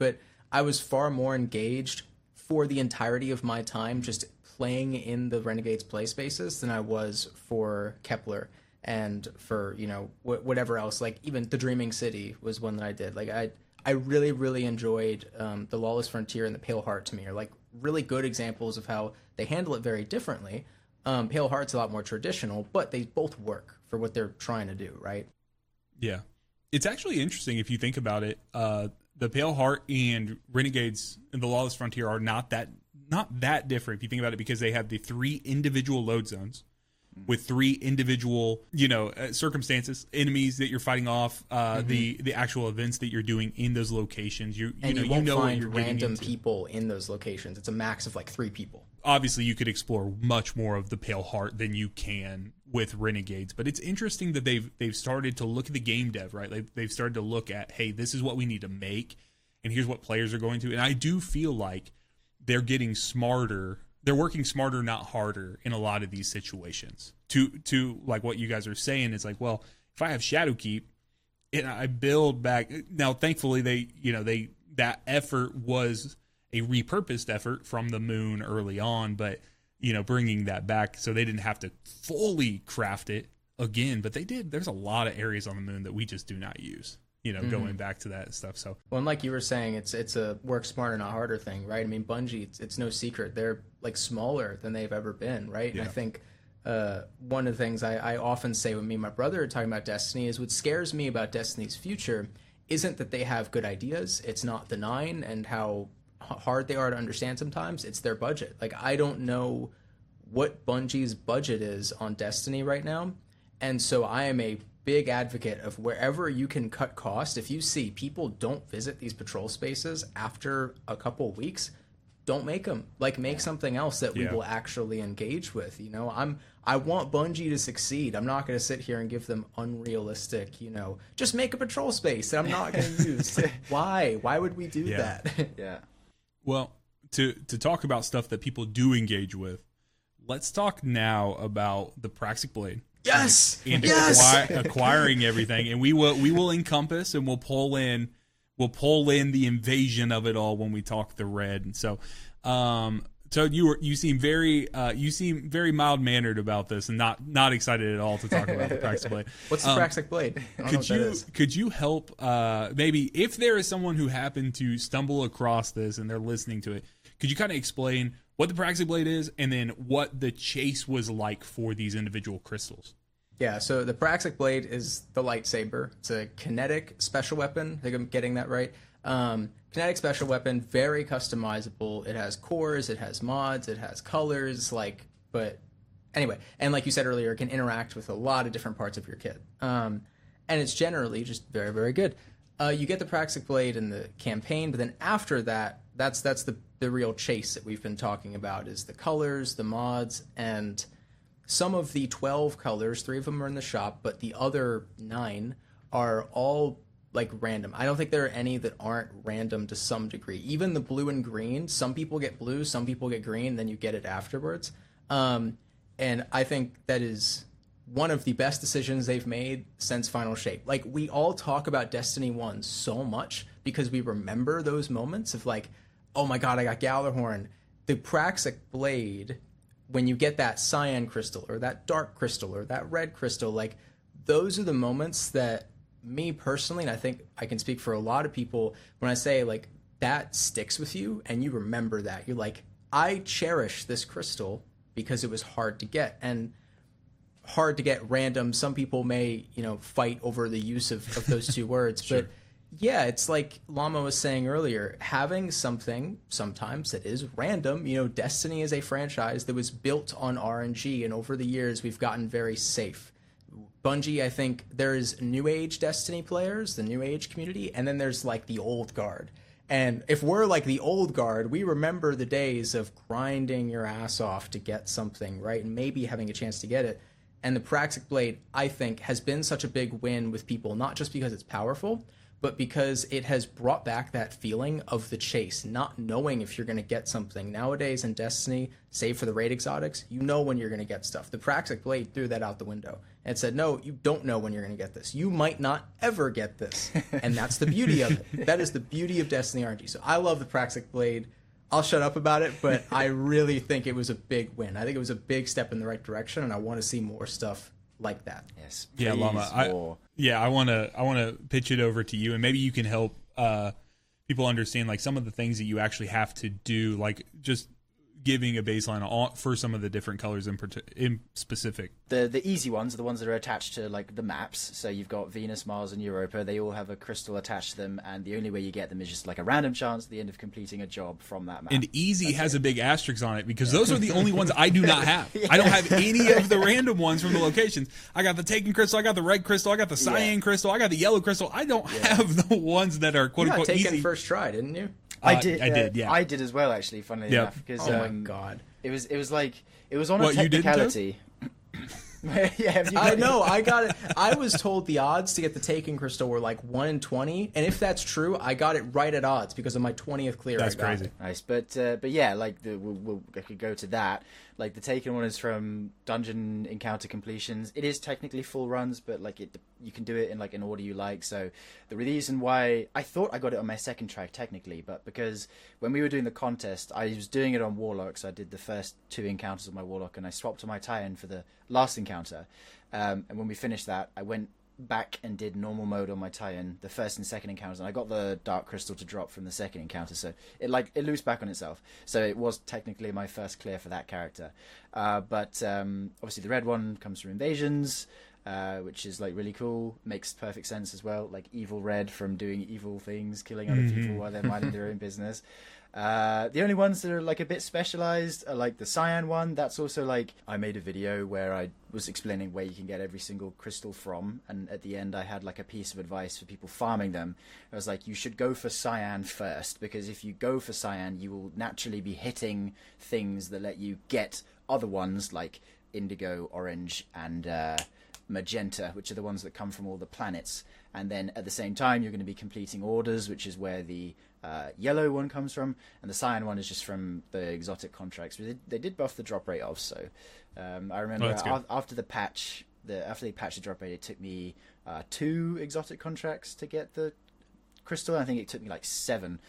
I was far more engaged for the entirety of my time just playing in the Renegades play spaces than I was for Kepler and for, you know, whatever else. Like even the Dreaming City was one that I did. Like I really, really enjoyed the Lawless Frontier and the Pale Heart. To me are like really good examples of how they handle it very differently. Pale Heart's a lot more traditional, but they both work for what they're trying to do, right? Yeah. It's actually interesting if you think about it. The Pale Heart and Renegades and the Lawless Frontier are not that different if you think about it, because they have the 3 individual load zones with 3 individual, you know, circumstances, enemies that you're fighting off, the actual events that you're doing in those locations. You won't know find what you're random into. people in those locations. It's a max of like 3 people. Obviously, you could explore much more of the Pale Heart than you can with Renegades, but it's interesting that they've started to look at the game dev, right? They've started to look at, hey, this is what we need to make, and here's what players are going to. And I do feel like they're getting smarter. They're working smarter, not harder, in a lot of these situations. To like what you guys are saying is like, well, if I have Shadowkeep and I build back now, thankfully that effort was a repurposed effort from the Moon early on, but you know, bringing that back so they didn't have to fully craft it again, but they did. There's a lot of areas on the Moon that we just do not use, you know, going back to that stuff. So, well, and like you were saying, it's a work smarter, not harder thing, right? I mean, Bungie, it's no secret they're like smaller than they've ever been, right? Yeah. And I think one of the things I often say when me and my brother are talking about Destiny is what scares me about Destiny's future isn't that they have good ideas. It's not the 9 and how hard they are to understand sometimes. It's their budget. Like, I don't know what Bungie's budget is on Destiny right now, and so I am a big advocate of wherever you can cut cost. If you see people don't visit these patrol spaces after a couple weeks, don't make them. Like, make something else that we will actually engage with. You know, I want Bungie to succeed. I'm not going to sit here and give them unrealistic, you know, just make a patrol space that I'm not going to use. Like, why would we do that? Yeah. well, to talk about stuff that people do engage with, let's talk now about the Praxic Blade. Yes, And acquiring everything, and we will encompass and we'll pull in the invasion of it all when we talk the red. And so, so you seem very mild mannered about this and not excited at all to talk about the Praxic Blade. What's the Praxic Blade? I don't know what that is. Could you help maybe if there is someone who happened to stumble across this and they're listening to it, could you kind of explain what the Praxic Blade is and then what the chase was like for these individual crystals? Yeah, so the Praxic Blade is the lightsaber. It's a kinetic special weapon. I think I'm getting that right. Kinetic special weapon, very customizable. It has cores, it has mods, it has colors, but anyway. And like you said earlier, it can interact with a lot of different parts of your kit. And it's generally just very, very good. You get the Praxic Blade in the campaign, but then after that, that's the real chase that we've been talking about, is the colors, the mods, and some of the 12 colors. 3 of them are in the shop, but the other 9 are all like random. I don't think there are any that aren't random to some degree. Even the blue and green, some people get blue, some people get green, then you get it afterwards. And I think that is one of the best decisions they've made since Final Shape. Like, we all talk about Destiny 1 so much because we remember those moments of like, oh my god, I got Gjallarhorn. The Praxic Blade, when you get that cyan crystal or that dark crystal or that red crystal, like, those are the moments that me personally, and I think I can speak for a lot of people, when I say like that sticks with you and you remember that, you're like, I cherish this crystal because it was hard to get. And hard to get random, some people may, you know, fight over the use of those 2 words. Sure. But yeah, it's like Llama was saying earlier, having something sometimes that is random. You know, Destiny is a franchise that was built on RNG, and over the years we've gotten very safe. Bungie, I think there's New Age Destiny players, the New Age community, and then there's like the old guard. And if we're like the old guard, we remember the days of grinding your ass off to get something, right? And maybe having a chance to get it. And the Praxic Blade, I think, has been such a big win with people, not just because it's powerful, but because it has brought back that feeling of the chase, not knowing if you're going to get something. Nowadays in Destiny, save for the raid exotics, you know when you're going to get stuff. The Praxic Blade threw that out the window. and said, no, you don't know when you're going to get this. You might not ever get this. And that's the beauty of it. That is the beauty of Destiny RNG. So I love the Praxic Blade. I'll shut up about it, but I really think it was a big win. I think it was a big step in the right direction, and I want to see more stuff like that. Yes. Yeah, Llama. I want to pitch it over to you, and maybe you can help people understand like some of the things that you actually have to do, like just giving a baseline for some of the different colors in specific. The easy ones are the ones that are attached to like the maps. So you've got Venus, Mars, and Europa. They all have a crystal attached to them, and the only way you get them is just like a random chance at the end of completing a job from that map. And easy has a big asterisk on it because those are the only ones I do not have. I don't have any of the random ones from the locations. I got the Taken crystal, I got the red crystal, I got the cyan crystal, I got the yellow crystal. I don't have the ones that are quote unquote Taken easy. First try, didn't you? I did. I did. Yeah, I did as well. Actually, funnily enough, because oh my god, it was on a technicality. I know. I got it. I was told the odds to get the Taken crystal were like 1 in 20, and if that's true, I got it right at odds because of my 20th clear. That's crazy. Nice, but yeah, like I could go to that. Like the Taken one is from dungeon encounter completions. It is technically full runs, but like you can do it in like an order you like. So the reason why I thought I got it on my second track technically, but because when we were doing the contest, I was doing it on Warlock, so I did the first 2 encounters of my Warlock, and I swapped to my tie-in for the last encounter. And when we finished that, I went back and did normal mode on my tie-in, the first and second encounters, and I got the Dark Crystal to drop from the second encounter, so it looped back on itself. So it was technically my first clear for that character. But obviously the red one comes from Invasions, which is like really cool, makes perfect sense as well, like evil red from doing evil things, killing other people while they're minding their own business. The only ones that are like a bit specialized are like the cyan one. That's also like, I made a video where I was explaining where you can get every single crystal from, and at the end I had like a piece of advice for people farming them. I was like, you should go for cyan first, because if you go for cyan you will naturally be hitting things that let you get other ones like indigo, orange, and magenta, which are the ones that come from all the planets. And then at the same time you're going to be completing orders, which is where the yellow one comes from, and the cyan one is just from the exotic contracts. They did buff the drop rate off, so I remember after they patched the drop rate, it took me 2 exotic contracts to get the crystal. I think it took me like 7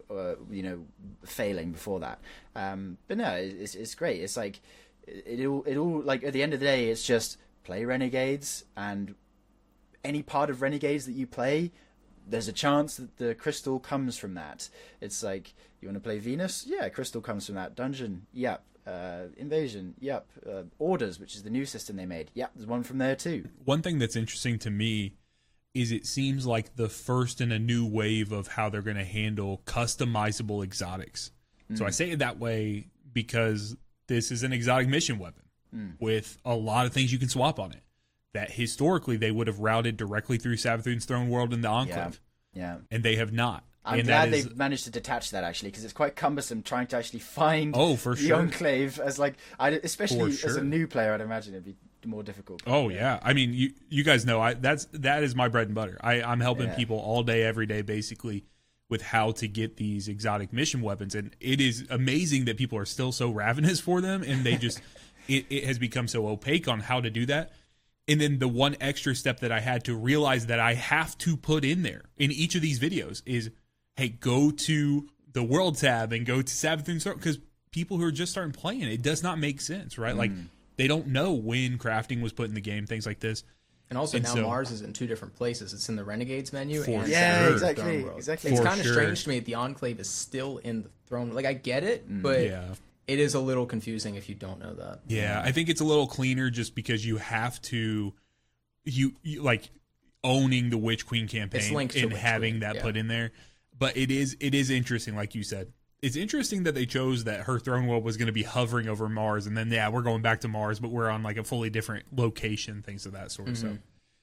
failing before that. But no, it's great. It's like it all like at the end of the day, it's just play Renegades, and any part of Renegades that you play, there's a chance that the crystal comes from that. It's like, you want to play Venus? Yeah, crystal comes from that. Dungeon? Yep. Invasion? Yep. Orders, which is the new system they made? Yep, there's one from there too. One thing that's interesting to me is it seems like the first in a new wave of how they're going to handle customizable exotics. So I say it that way because this is an exotic mission weapon with a lot of things you can swap on it that historically they would have routed directly through Savathun's Throne World and the Enclave. Yeah. And they have not. I'm glad they've managed to detach that, actually, because it's quite cumbersome trying to actually find the Enclave as like, especially as a new player. I'd imagine it'd be more difficult. Oh yeah, I mean, you guys know that is my bread and butter. I'm helping people all day, every day, basically, with how to get these exotic mission weapons, and it is amazing that people are still so ravenous for them, and they just it has become so opaque on how to do that. And then the one extra step that I had to realize that I have to put in there in each of these videos is, hey, go to the World tab and go to Savathun's Throne, because people who are just starting playing, it does not make sense, right? Like, they don't know when crafting was put in the game, things like this. And also now Mars is in 2 different places. It's in the Renegades menu and exactly. It's kind of strange to me that the Enclave is still in the throne. Like, I get it, but it is a little confusing if you don't know that. Yeah, I think it's a little cleaner just because you have to, you like owning the Witch Queen campaign and having that put in there. But it is interesting, like you said. It's interesting that they chose that her throne world was going to be hovering over Mars, and then we're going back to Mars, but we're on like a fully different location, things of that sort. So,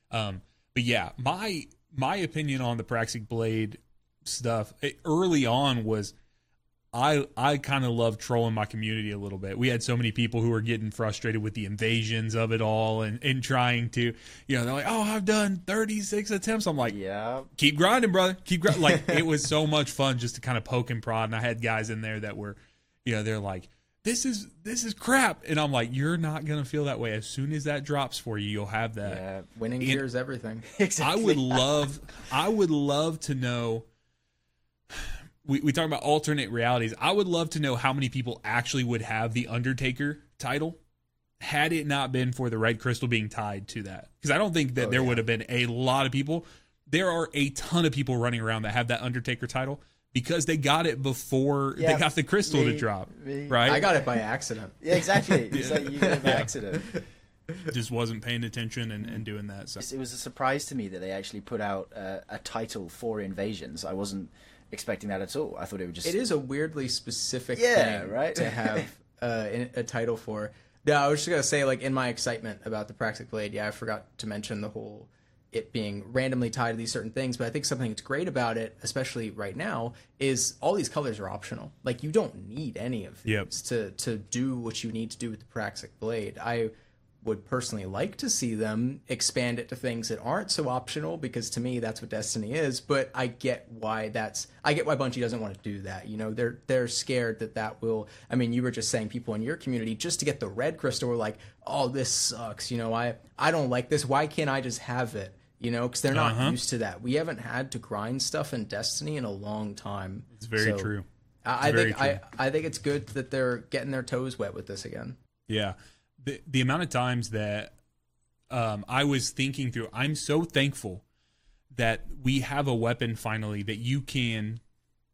but yeah, my opinion on the Praxic Blade stuff early on was, I kind of love trolling my community a little bit. We had so many people who were getting frustrated with the invasions of it all and trying to, they're like, oh, I've done 36 attempts. I'm like, keep grinding, brother. Keep grinding. Like, it was so much fun just to kind of poke and prod. And I had guys in there that were, they're like, this is crap. And I'm like, you're not going to feel that way. As soon as that drops for you, you'll have that. Yeah, winning gear is everything. Exactly. I would love to know. We talk about alternate realities. I would love to know how many people actually would have the Undertaker title had it not been for the red crystal being tied to that. Because I don't think that there would have been a lot of people. There are a ton of people running around that have that Undertaker title because they got it before they got the crystal to drop. Right? I got it by accident. Yeah, exactly. It's like you got it by accident. Just wasn't paying attention and doing that. So It was a surprise to me that they actually put out a title for Invasions. I wasn't expecting that at all. I thought it would just... It is a weirdly specific thing right? to have a title for. No, I was just going to say, like, in my excitement about the Praxic Blade, I forgot to mention the whole it being randomly tied to these certain things, but I think something that's great about it, especially right now, is all these colors are optional. Like, you don't need any of these to do what you need to do with the Praxic Blade. I would personally like to see them expand it to things that aren't so optional, because to me that's what Destiny is. But I get why Bungie doesn't want to do that. You know, they're scared that will. I mean, you were just saying people in your community just to get the red crystal were like, oh, this sucks. You know, I don't like this. Why can't I just have it? You know, because they're not used to that. We haven't had to grind stuff in Destiny in a long time. It's very true. I think it's good that they're getting their toes wet with this again. Yeah. The amount of times that I was thinking through, I'm so thankful that we have a weapon finally that you can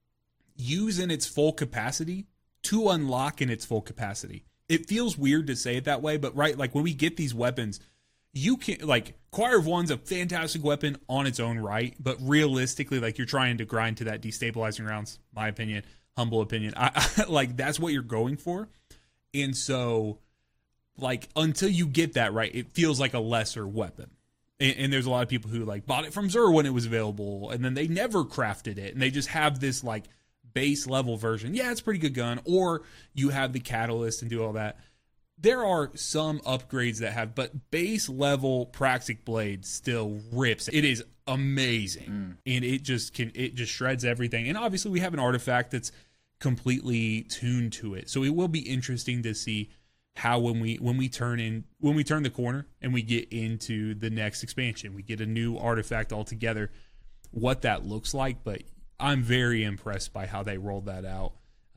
use in its full capacity to unlock in its full capacity. It feels weird to say it that way, but right, like when we get these weapons, you can, like, Choir of One's a fantastic weapon on its own right, but realistically, like, you're trying to grind to that destabilizing rounds, my opinion, humble opinion. I like, that's what you're going for. And so, like, until you get that right, it feels like a lesser weapon. And there's a lot of people who, like, bought it from Xur when it was available, and then they never crafted it, and they just have this, like, base level version. Yeah, it's a pretty good gun. Or you have the catalyst and do all that. There are some upgrades that have, but base level Praxic Blade still rips. It is amazing. And it just shreds everything. And obviously we have an artifact that's completely tuned to it. So it will be interesting to see how when we turn the corner and we get into the next expansion, we get a new artifact altogether, what that looks like. But I'm very impressed by how they rolled that out.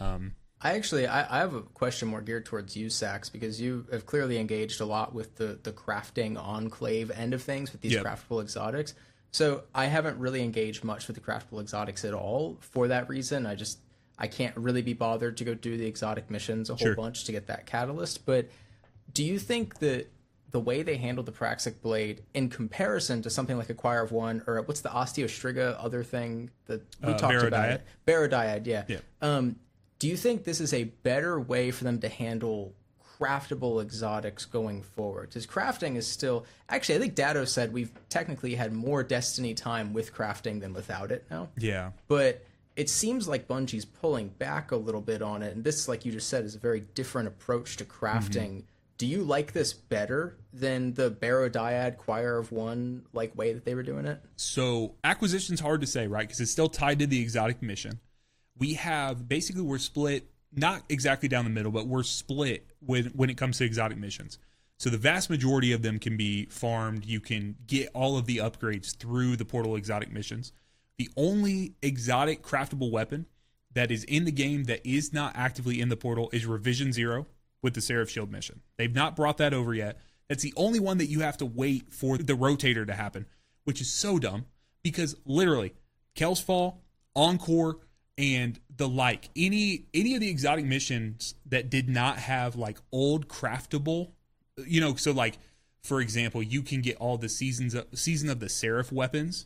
I have a question more geared towards you, Sax, because you have clearly engaged a lot with the crafting enclave end of things with these craftable exotics. So I haven't really engaged much with the craftable exotics at all for that reason. I can't really be bothered to go do the exotic missions a whole bunch to get that catalyst. But do you think that the way they handled the Praxic Blade in comparison to something like a Choir of One, or what's the Osteostriga other thing that we talked about? It? Barodiad, yeah. Do you think this is a better way for them to handle craftable exotics going forward? Because crafting is still... Actually, I think Dado said we've technically had more Destiny time with crafting than without it now. Yeah. But it seems like Bungie's pulling back a little bit on it. And this, like you just said, is a very different approach to crafting. Do you like this better than the Barodiad Choir of One like way that they were doing it? So acquisition's hard to say, right? Because it's still tied to the exotic mission. We have, basically we're split, not exactly down the middle, but we're split when it comes to exotic missions. So the vast majority of them can be farmed. You can get all of the upgrades through the Portal exotic missions. The only exotic craftable weapon that is in the game that is not actively in the Portal is Revision Zero with the Seraph Shield mission. They've not brought that over yet. That's the only one that you have to wait for the rotator to happen, which is so dumb because literally Kel's Fall, Encore, and the like, any of the exotic missions that did not have like old craftable, you know, so like for example, you can get all the season of the Seraph weapons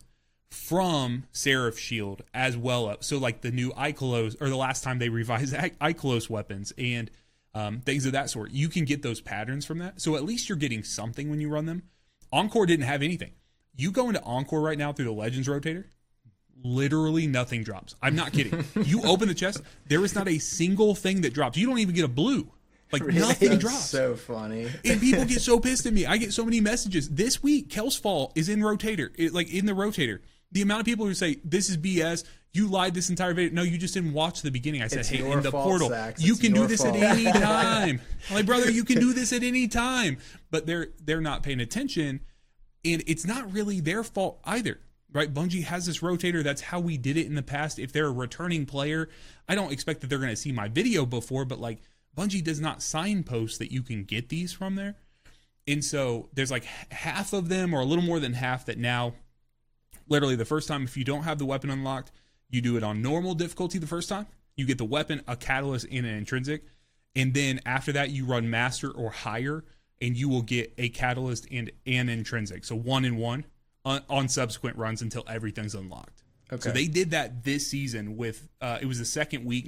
from Seraph Shield as well. So like the new Ikelos, or the last time they revised Ikelos weapons and things of that sort, you can get those patterns from that. So at least you're getting something when you run them. Encore didn't have anything. You go into Encore right now through the Legends rotator, literally nothing drops. I'm not kidding. You open the chest, there is not a single thing that drops. You don't even get a blue. Like really? Nothing drops. So funny. And people get so pissed at me. I get so many messages. This week, Kel's Fall is in rotator. In the rotator. The amount of people who say this is BS, you lied this entire video. No, you just didn't watch the beginning. I said, It's hey, your in the fault, portal, Zach. you It's can do your this fault. at any time. I'm like, brother, you can do this at any time. But they're not paying attention, and it's not really their fault either. Right? Bungie has this rotator. That's how we did it in the past. If they're a returning player, I don't expect that they're going to see my video before, but like Bungie does not signpost that you can get these from there. And so there's like half of them, or a little more than half, that now, literally the first time, if you don't have the weapon unlocked, you do it on normal difficulty the first time. You get the weapon, a catalyst, and an intrinsic. And then after that, you run master or higher, and you will get a catalyst and an intrinsic. So 1 and 1 on subsequent runs until everything's unlocked. Okay. So they did that this season with, it was the second week,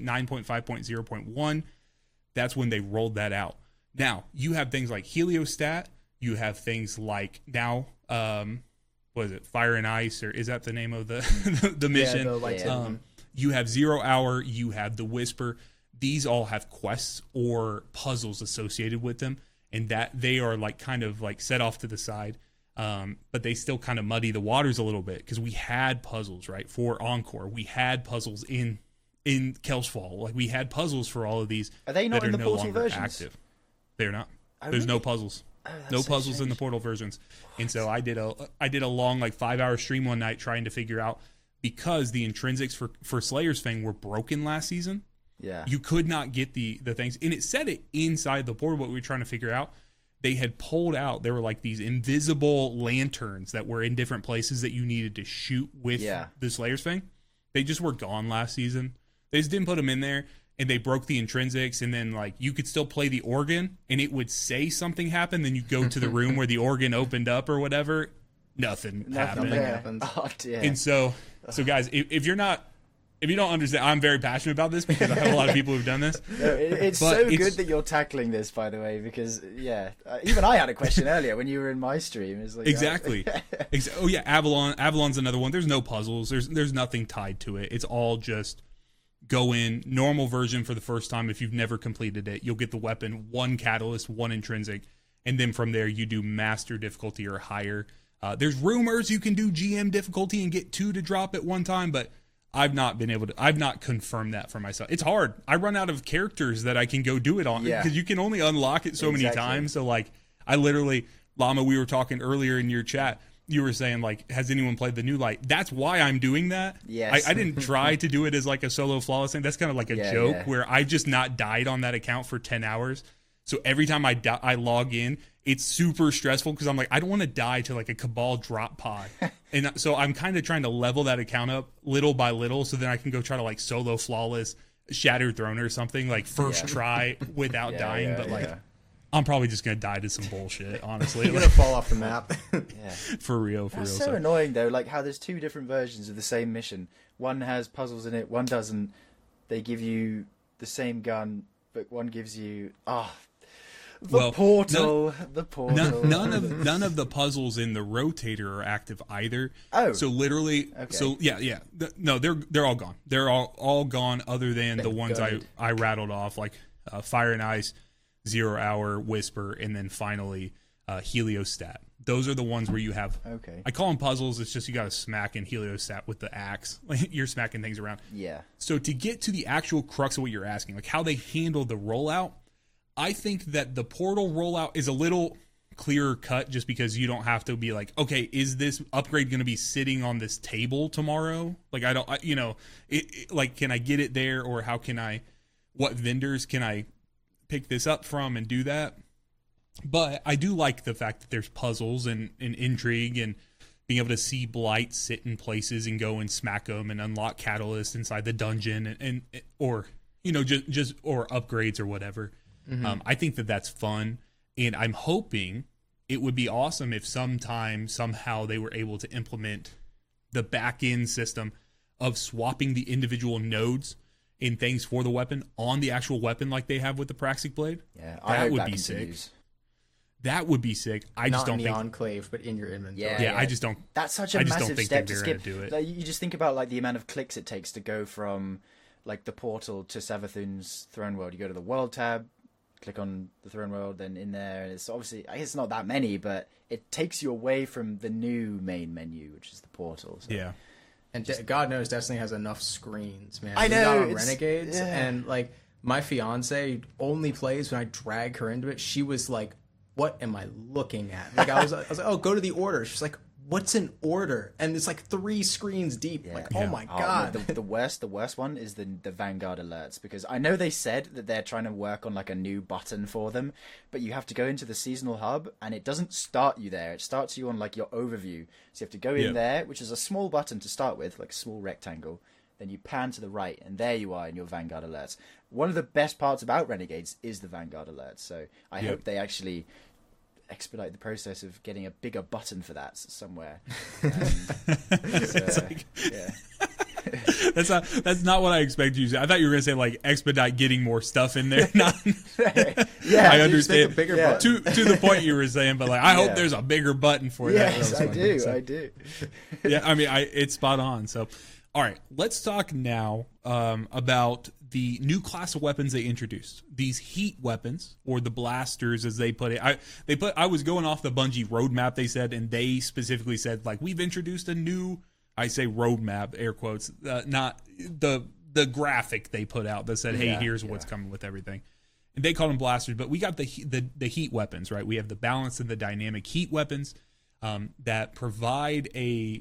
9.5.0.1. That's when they rolled that out. Now, you have things like Heliostat. You have things like now, what is it, Fire and Ice, or is that the name of the the mission? Yeah, the lightsaber one. You have 0 Hour. You have the Whisper. These all have quests or puzzles associated with them, and that they are like kind of like set off to the side. But they still kind of muddy the waters a little bit, because we had puzzles, right, for Encore. We had puzzles in Kel's Fall. Like, we had puzzles for all of these. Are they not that in the no Portal longer versions? active. They're not. Oh, There's no really? puzzles. Oh, that's No so puzzles in the strange. Portal versions. And so I did a long like 5-hour stream one night trying to figure out, because the intrinsics for Slayer's Fang were broken last season. Yeah. You could not get the things, and it said it inside the portal. What we were trying to figure out, they had pulled out. There were like these invisible lanterns that were in different places that you needed to shoot with the Slayer's Fang. They just were gone last season. They just didn't put them in there, and they broke the intrinsics. And then like you could still play the organ, and it would say something happened. Then you go to the room where the organ opened up or whatever. Nothing happened. Nothing happened. Oh, dear. And so guys, if you don't understand, I'm very passionate about this because I have a lot of people who've done this. No, it's But so it's- good that you're tackling this, by the way, because even I had a question earlier when you were in my stream. It's like, Exactly. Oh yeah, Avalon. Avalon's another one. There's no puzzles. There's nothing tied to it. It's all just go in normal version for the first time. If you've never completed it, you'll get the weapon, 1 catalyst, 1 intrinsic, and then from there you do master difficulty or higher. There's rumors you can do GM difficulty and get 2 to drop at one time, but I've not confirmed that for myself. It's hard. I run out of characters that I can go do it on, because you can only unlock it so many times. So like, I literally, Llama, we were talking earlier in your chat. You were saying like, has anyone played the New Light? That's why I'm doing that. Yes. I didn't try to do it as like a solo flawless thing. That's kind of like a joke where I just not died on that account for 10 hours. So every time I log in, it's super stressful because I'm like, I don't want to die to like a Cabal drop pod. And so I'm kind of trying to level that account up little by little, so then I can go try to like solo flawless Shattered Throne or something, like first try without dying. But like, I'm probably just going to die to some bullshit, honestly. You're gonna fall off the map. For real. That's so annoying though, like how there's 2 different versions of the same mission. One has puzzles in it, one doesn't. They give you the same gun, but one gives you the portal. None of the puzzles in the rotator are active either. Oh, so literally, so yeah. No, they're all gone. They're all gone, other than the ones I rattled off, like Fire and Ice, 0 Hour, Whisper, and then finally Heliostat. Those are the ones where you have. Okay. I call them puzzles. It's just you got to smack in Heliostat with the axe. You're smacking things around. Yeah. So to get to the actual crux of what you're asking, like how they handle the rollout, I think that the portal rollout is a little clearer cut, just because you don't have to be like, okay, is this upgrade going to be sitting on this table tomorrow? Like, like, can I get it there, or what vendors can I pick this up from and do that? But I do like the fact that there's puzzles and intrigue, and being able to see Blight sit in places and go and smack them and unlock catalysts inside the dungeon or upgrades or whatever. Mm-hmm. I think that that's fun, and I'm hoping it would be awesome if somehow they were able to implement the back-end system of swapping the individual nodes and things for the weapon on the actual weapon like they have with the Praxic Blade. Yeah, that would be sick. That would be sick. I just don't think... think Not in the Enclave, but in your inventory. Yeah, I just don't... That's such a massive step to skip. Do it. Like, you just think about like the amount of clicks it takes to go from like the portal to Savathun's throne world. You go to the world tab, click on the Throne World, then in there, and it's obviously, I guess it's not that many, but it takes you away from the new main menu, which is the portal. So. Yeah. And God knows Destiny has enough screens, man. I We know, got on it's- Renegades, yeah. and like my fiance only plays when I drag her into it. She was like, "What am I looking at?" Like I was like, "Oh, go to the order." She's like, "What's an order?" And it's like 3 screens deep. Like, oh my god. The worst one is the Vanguard alerts, because I know they said that they're trying to work on like a new button for them, but you have to go into the seasonal hub and it doesn't start you there. It starts you on like your overview. So you have to go in there, which is a small button to start with, like a small rectangle. Then you pan to the right, and there you are in your Vanguard alerts. One of the best parts about Renegades is the Vanguard alerts. So I hope they actually expedite the process of getting a bigger button for that somewhere. Yeah. That's not what I expected you to say. I thought you were going to say like expedite getting more stuff in there. Not, Yeah, I Just understand. make a bigger Yeah. button. To the point you were saying, but like I hope Yeah. there's a bigger button for that. Yes, That I was do. funny. So, I do. yeah, I mean, it's spot on. So, all right, let's talk now about the new class of weapons they introduced. These heat weapons, or the blasters, as they put it. I was going off the Bungie roadmap, they said, and they specifically said like we've introduced a new. I say roadmap, air quotes, not the graphic they put out that said, "Hey, here's what's coming with everything." And they call them blasters, but we got the heat weapons, right? We have the balanced and the dynamic heat weapons that provide a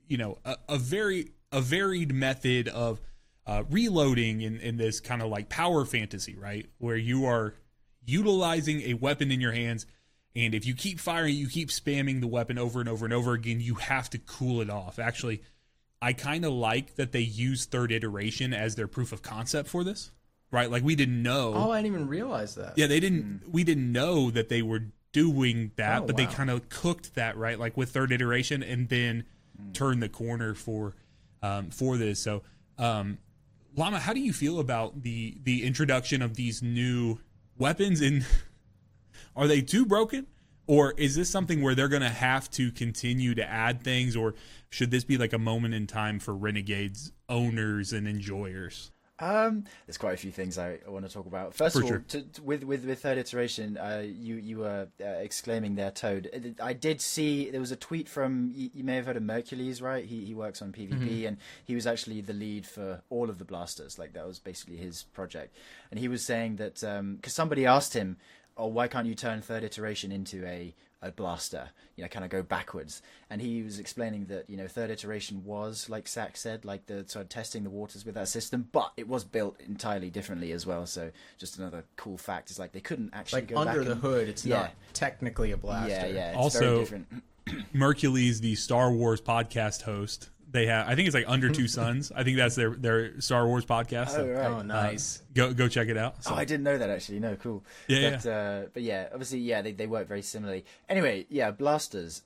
varied method of reloading in this kind of like power fantasy, right? Where you are utilizing a weapon in your hands, and if you keep firing, you keep spamming the weapon over and over and over again, you have to cool it off. Actually, I kind of like that they use third iteration as their proof of concept for this, right? Like we didn't know. Oh, I didn't even realize that. Yeah, they didn't. We didn't know that they were doing that, Oh, but they wow. kind of cooked that, right? Like with third iteration, and then turned the corner for this. So, Llama, how do you feel about the introduction of these new weapons? And are they too broken, or is this something where they're going to have to continue to add things, or should this be like a moment in time for Renegades owners and enjoyers? There's quite a few things I want to talk about. First For of all, sure. with third iteration, you were exclaiming there, Toad. I did see there was a tweet from you may have heard of Mercules, right? He works on PvP, and he was actually the lead for all of the blasters. Like that was basically his project, and he was saying that because somebody asked him, "Oh, why can't you turn third iteration into a blaster, kind of go backwards?" And he was explaining that, third iteration was, like Zach said, like the sort of testing the waters with that system, but it was built entirely differently as well. So just another cool fact is like they couldn't actually Like go under back the and- hood, it's Yeah. not technically a blaster. Yeah, it's Also- very different. Mercules, the Star Wars podcast host, they have, I think it's like Under Two Suns. I think that's their Star Wars podcast. So, Oh, right. Oh, nice. go check it out. So, Oh, I didn't know that actually. No, cool. Yeah, But yeah, obviously, yeah, they work very similarly. Anyway, yeah, blasters.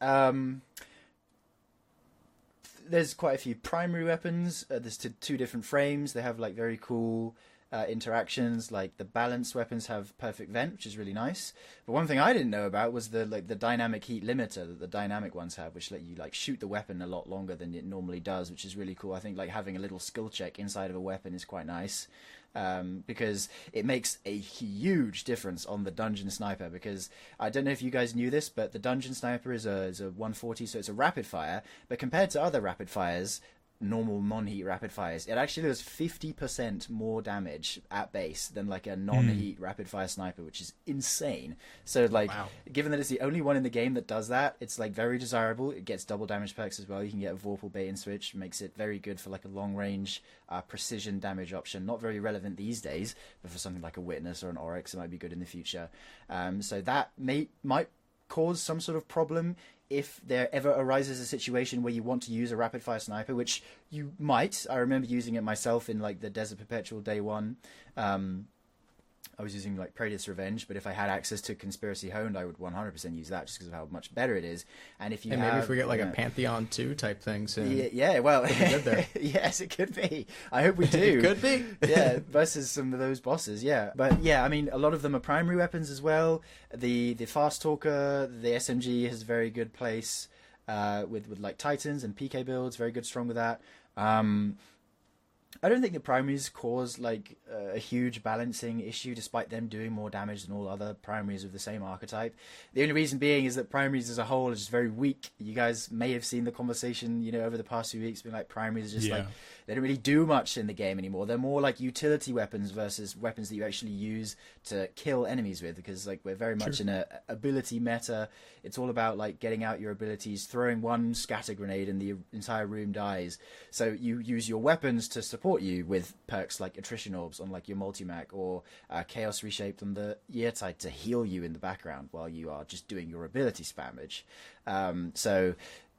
There's quite a few primary weapons. There's two different frames. They have like very cool interactions. Like the balanced weapons have perfect vent, which is really nice. But one thing I didn't know about was the dynamic heat limiter that the dynamic ones have, which let you like shoot the weapon a lot longer than it normally does, which is really cool. I think like having a little skill check inside of a weapon is quite nice. Because it makes a huge difference on the dungeon sniper. Because I don't know if you guys knew this, but the dungeon sniper is a 140, so it's a rapid fire. But compared to other rapid fires, normal non-heat rapid fires, it actually does 50% more damage at base than like a non-heat rapid fire sniper, which is insane. So like, Wow. given that it's the only one in the game that does that, it's like very desirable. It gets double damage perks as well. You can get a Vorpal bait and switch, makes it very good for like a long range precision damage option. Not very relevant these days, but for something like a Witness or an Oryx, it might be good in the future. So that might cause some sort of problem if there ever arises a situation where you want to use a rapid fire sniper, which you might. I remember using it myself in like the Desert Perpetual day one. I was using like Praetor's Revenge, but if I had access to Conspiracy Honed, I would 100% use that just because of how much better it is. And if you And have, maybe if we get like you a know- Pantheon 2 type thing soon. yeah, well, be good there. yes, it could be. I hope we do. It could be. Yeah, versus some of those bosses. Yeah, but yeah, I mean, a lot of them are primary weapons as well. The Fast Talker, the SMG has a very good place with like Titans and PK builds. Very good, strong with that. I don't think the primaries cause like a huge balancing issue, despite them doing more damage than all other primaries of the same archetype. The only reason being is that primaries as a whole is just very weak. You guys may have seen the conversation, over the past few weeks, being like primaries are just like they don't really do much in the game anymore. They're more like utility weapons versus weapons that you actually use to kill enemies with, because like we're very much in a ability meta. It's all about like getting out your abilities, throwing one scatter grenade and the entire room dies. So you use your weapons to support you with perks like attrition orbs on like your multi-mac, or chaos reshaped on the Yeartide to heal you in the background while you are just doing your ability spammage. So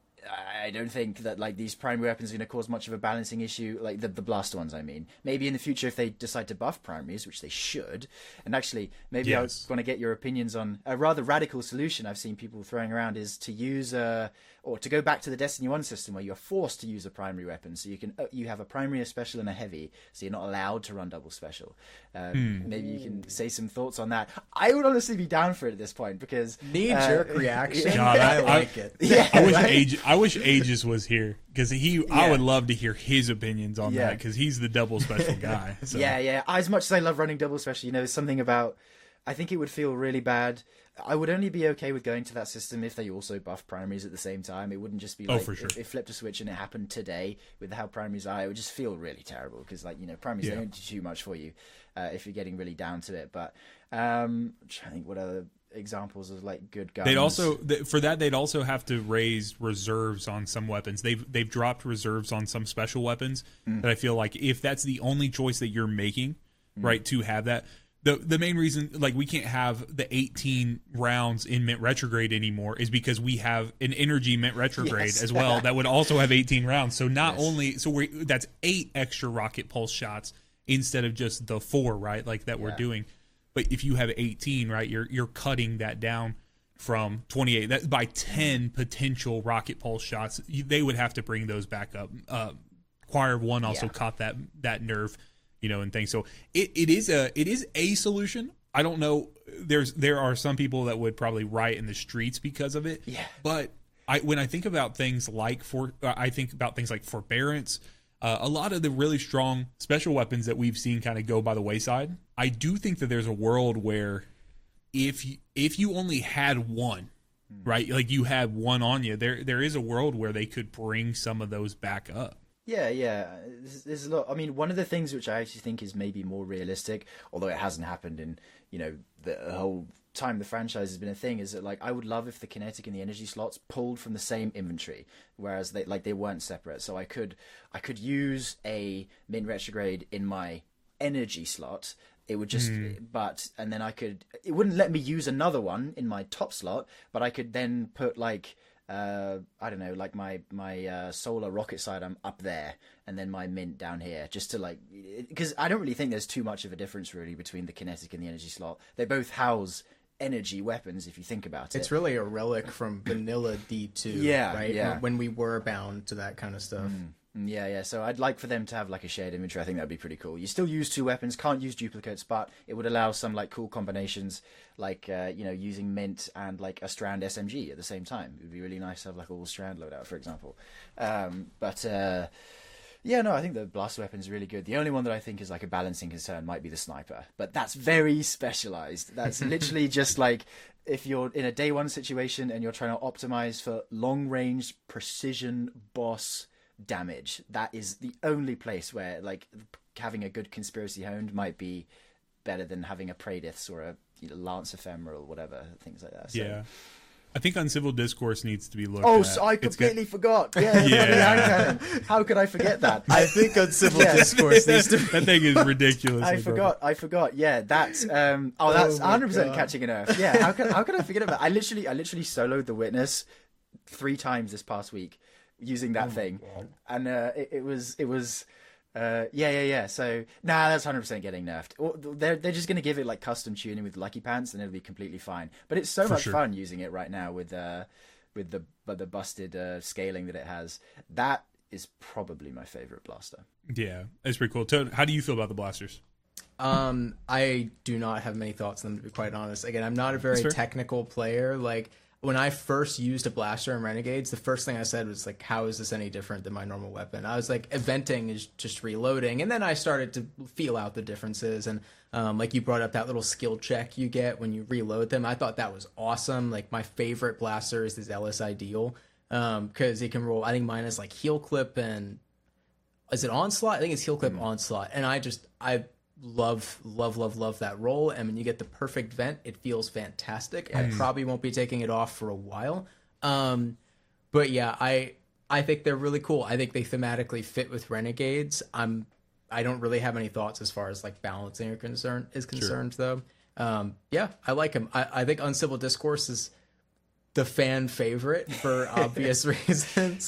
I don't think that like these primary weapons are going to cause much of a balancing issue, like the blaster ones. I mean, maybe in the future if they decide to buff primaries, which they should. And actually, maybe I want to get your opinions on a rather radical solution I've seen people throwing around, is to use or to go back to the Destiny 1 system where you're forced to use a primary weapon. So you have a primary, a special, and a heavy, so you're not allowed to run double special. Maybe you can say some thoughts on that. I would honestly be down for it at this point, because knee-jerk reaction. God, I like it. Yeah, I wish Aegis was here, because I would love to hear his opinions on that, because he's the double special guy. So. Yeah. As much as I love running double special, there's something about, I think it would feel really bad. I would only be okay with going to that system if they also buff primaries at the same time. It wouldn't just be like for sure. if flipped a switch and it happened today with how primaries are. It would just feel really terrible, because like primaries they don't do too much for you if you're getting really down to it. But I'm trying to think what other examples of like good guns. They'd also they'd also have to raise reserves on some weapons. They've dropped reserves on some special weapons that I feel like if that's the only choice that you're making, right, to have that. The main reason, like, we can't have the 18 rounds in Mint Retrograde anymore is because we have an Energy Mint Retrograde as well that would also have 18 rounds. So that's 8 extra rocket pulse shots instead of just the 4, right? Like that we're doing. But if you have 18, right, you're cutting that down from 28. That by 10 potential rocket pulse shots. They would have to bring those back up. Choir of One also caught that nerve. And things. So it is a solution. I don't know. There are some people that would probably riot in the streets because of it. Yeah. But when I think about things like forbearance, a lot of the really strong special weapons that we've seen kind of go by the wayside. I do think that there's a world where if you only had one, right, like you had one on you, there is a world where they could bring some of those back up. Yeah. There's a lot. I mean, one of the things which I actually think is maybe more realistic, although it hasn't happened in, the whole time the franchise has been a thing, is that like I would love if the kinetic and the energy slots pulled from the same inventory, whereas they weren't separate. So I could use a Mint Retrograde in my energy slot. It would just, and then it wouldn't let me use another one in my top slot, but I could then put like, I don't know, like my solar rocket side, I'm up there, and then my mint down here, just to like, because I don't really think there's too much of a difference really between the kinetic and the energy slot. They both house energy weapons if you think about it. It's really a relic from vanilla D2, right? Yeah. When we were bound to that kind of stuff. Yeah. So I'd like for them to have like a shared inventory. I think that'd be pretty cool. You still use 2 weapons, can't use duplicates, but it would allow some like cool combinations, like using Mint and like a Strand SMG at the same time. It would be really nice to have like all Strand loadout, for example. I think the blaster weapon is really good. The only one that I think is like a balancing concern might be the sniper, but that's very specialized. That's literally just like if you're in a day 1 situation and you're trying to optimize for long range precision boss damage. That is the only place where like having a good conspiracy honed might be better than having a Praediths or a Lance Ephemeral, whatever, things like that. So. I think Uncivil Discourse needs to be looked at. Oh, so I completely forgot. Yeah. How could I forget that? I think Uncivil Discourse needs to be... That thing is ridiculous. I forgot. Yeah, that's... that's 100% catching a nerve. Yeah, how could I forget about that? I literally soloed The Witness 3 times this past week using that thing. God. And it was so that's 100% getting nerfed. They're just going to give it like custom tuning with Lucky Pants and it'll be completely fine. But it's so much fun using it right now with the busted scaling that it has. That is probably my favorite blaster. Yeah, it's pretty cool. Toad, how do you feel about the blasters? I do not have many thoughts on them, to be quite honest. Again, I'm not a very technical player. Like, when I first used a blaster in Renegades, the first thing I said was like, how is this any different than my normal weapon? I was like, eventing is just reloading. And then I started to feel out the differences. And like you brought up that little skill check you get when you reload them. I thought that was awesome. Like my favorite blaster is this Ellis Ideal because it can roll, I think mine is like Heel Clip and is it Onslaught? I think it's Heel Clip Onslaught. And I love that roll, and when you get the perfect vent, it feels fantastic. I probably won't be taking it off for a while, but yeah, I think they're really cool. I think they thematically fit with Renegades. I don't really have any thoughts as far as like balancing is concerned though. Yeah, I like them. I think Uncivil Discourse is the fan favorite for obvious reasons.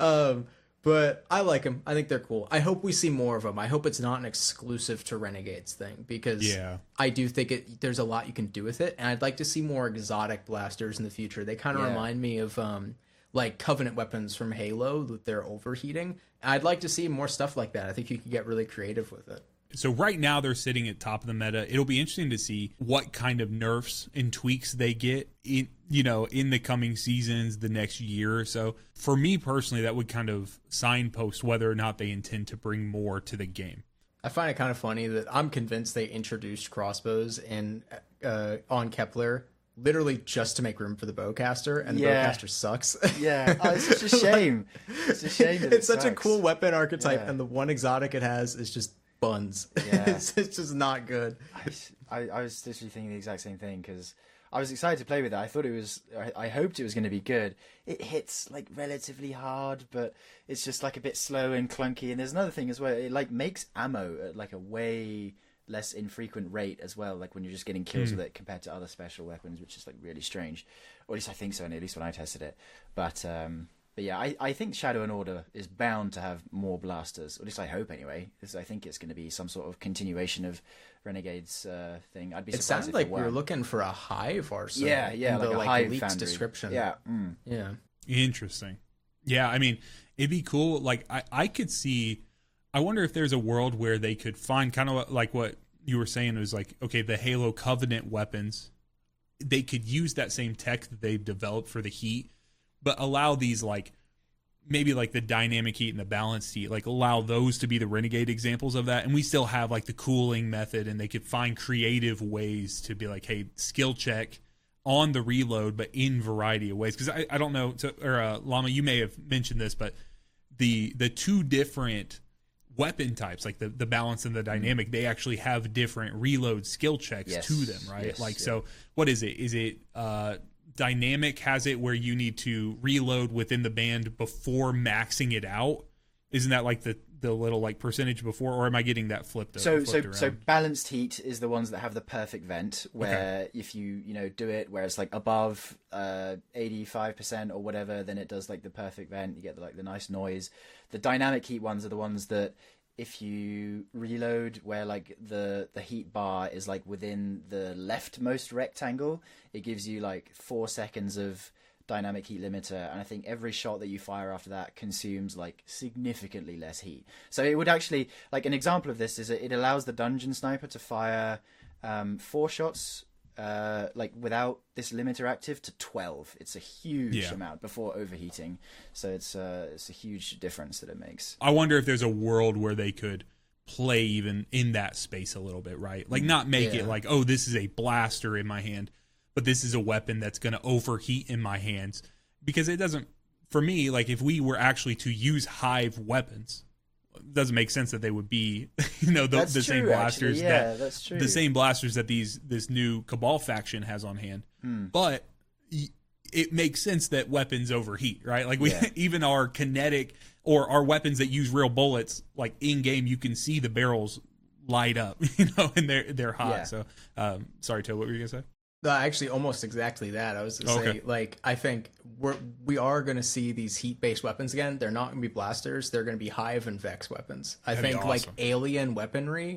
But I like them. I think they're cool. I hope we see more of them. I hope it's not an exclusive to Renegades thing because I do think there's a lot you can do with it. And I'd like to see more exotic blasters in the future. They kind of remind me of like Covenant weapons from Halo with their overheating. I'd like to see more stuff like that. I think you can get really creative with it. So right now they're sitting at top of the meta. It'll be interesting to see what kind of nerfs and tweaks they get in the coming seasons, the next year or so. For me personally, that would kind of signpost whether or not they intend to bring more to the game. I find it kind of funny that I'm convinced they introduced crossbows on Kepler literally just to make room for the bowcaster, and the bowcaster sucks. It's such a shame. It's a shame that it's such sucks. A cool weapon archetype, and the one exotic it has is just buns. It's just not good. I was literally thinking the exact same thing because I was excited to play with it. I hoped it was going to be good. It hits like relatively hard, but it's just like a bit slow and clunky. And there's another thing as well. It like makes ammo at like a way less infrequent rate as well. Like when you're just getting kills with it compared to other special weapons, which is like really strange. Or at least I think so. And at least when I tested it, but yeah, I think Shadow and Order is bound to have more blasters. Or at least I hope anyway. I think it's going to be some sort of continuation of Renegade's thing. I'd be surprised. It sounded if like it we weren't. were looking for a hive or something. Yeah, in the, like a hive leaked foundry. description. Yeah. Yeah. Interesting. Yeah, I mean, it'd be cool. Like, I could see, I wonder if there's a world where they could find kind of like what you were saying. It was like, okay, the Halo Covenant weapons, they could use that same tech that they've developed for the heat, but allow these like, maybe like the dynamic heat and the balanced heat, like allow those to be the Renegade examples of that. And we still have like the cooling method, and they could find creative ways to be like, hey, skill check on the reload, but in variety of ways. Because I don't know, Llama, you may have mentioned this, but the two different weapon types, like the balance and the dynamic, they actually have different reload skill checks to them, right? So what is it? Is it dynamic has it where you need to reload within the band before maxing it out? Isn't that like the little like percentage before, or am I getting that flipped? So balanced heat is the ones that have the perfect vent, where if you do it where it's like above 85% or whatever, then it does like the perfect vent. You get the nice noise. The dynamic heat ones are the ones that if you reload where like the heat bar is like within the leftmost rectangle, it gives you like 4 seconds of dynamic heat limiter, and I think every shot that you fire after that consumes like significantly less heat. So it would actually, like an example of this is it allows the dungeon sniper to fire 4 shots like without this limiter active to 12. It's a huge amount before overheating. So it's a huge difference that it makes. I wonder if there's a world where they could play even in that space a little bit, right? Like not make it like, oh, this is a blaster in my hand, but this is a weapon that's going to overheat in my hands. Because it doesn't, for me, like if we were actually to use hive weapons, it doesn't make sense that they would be, the same blasters that's true. The same blasters that this new Cabal faction has on hand. But it makes sense that weapons overheat, right? Like even our kinetic or our weapons that use real bullets, like in game, you can see the barrels light up, and they're hot. Yeah. So, sorry, Toe, what were you gonna say? Actually, almost exactly that. I was going to say, like, I think we are going to see these heat-based weapons again. They're not going to be blasters. They're going to be Hive and Vex weapons. I think, like, alien weaponry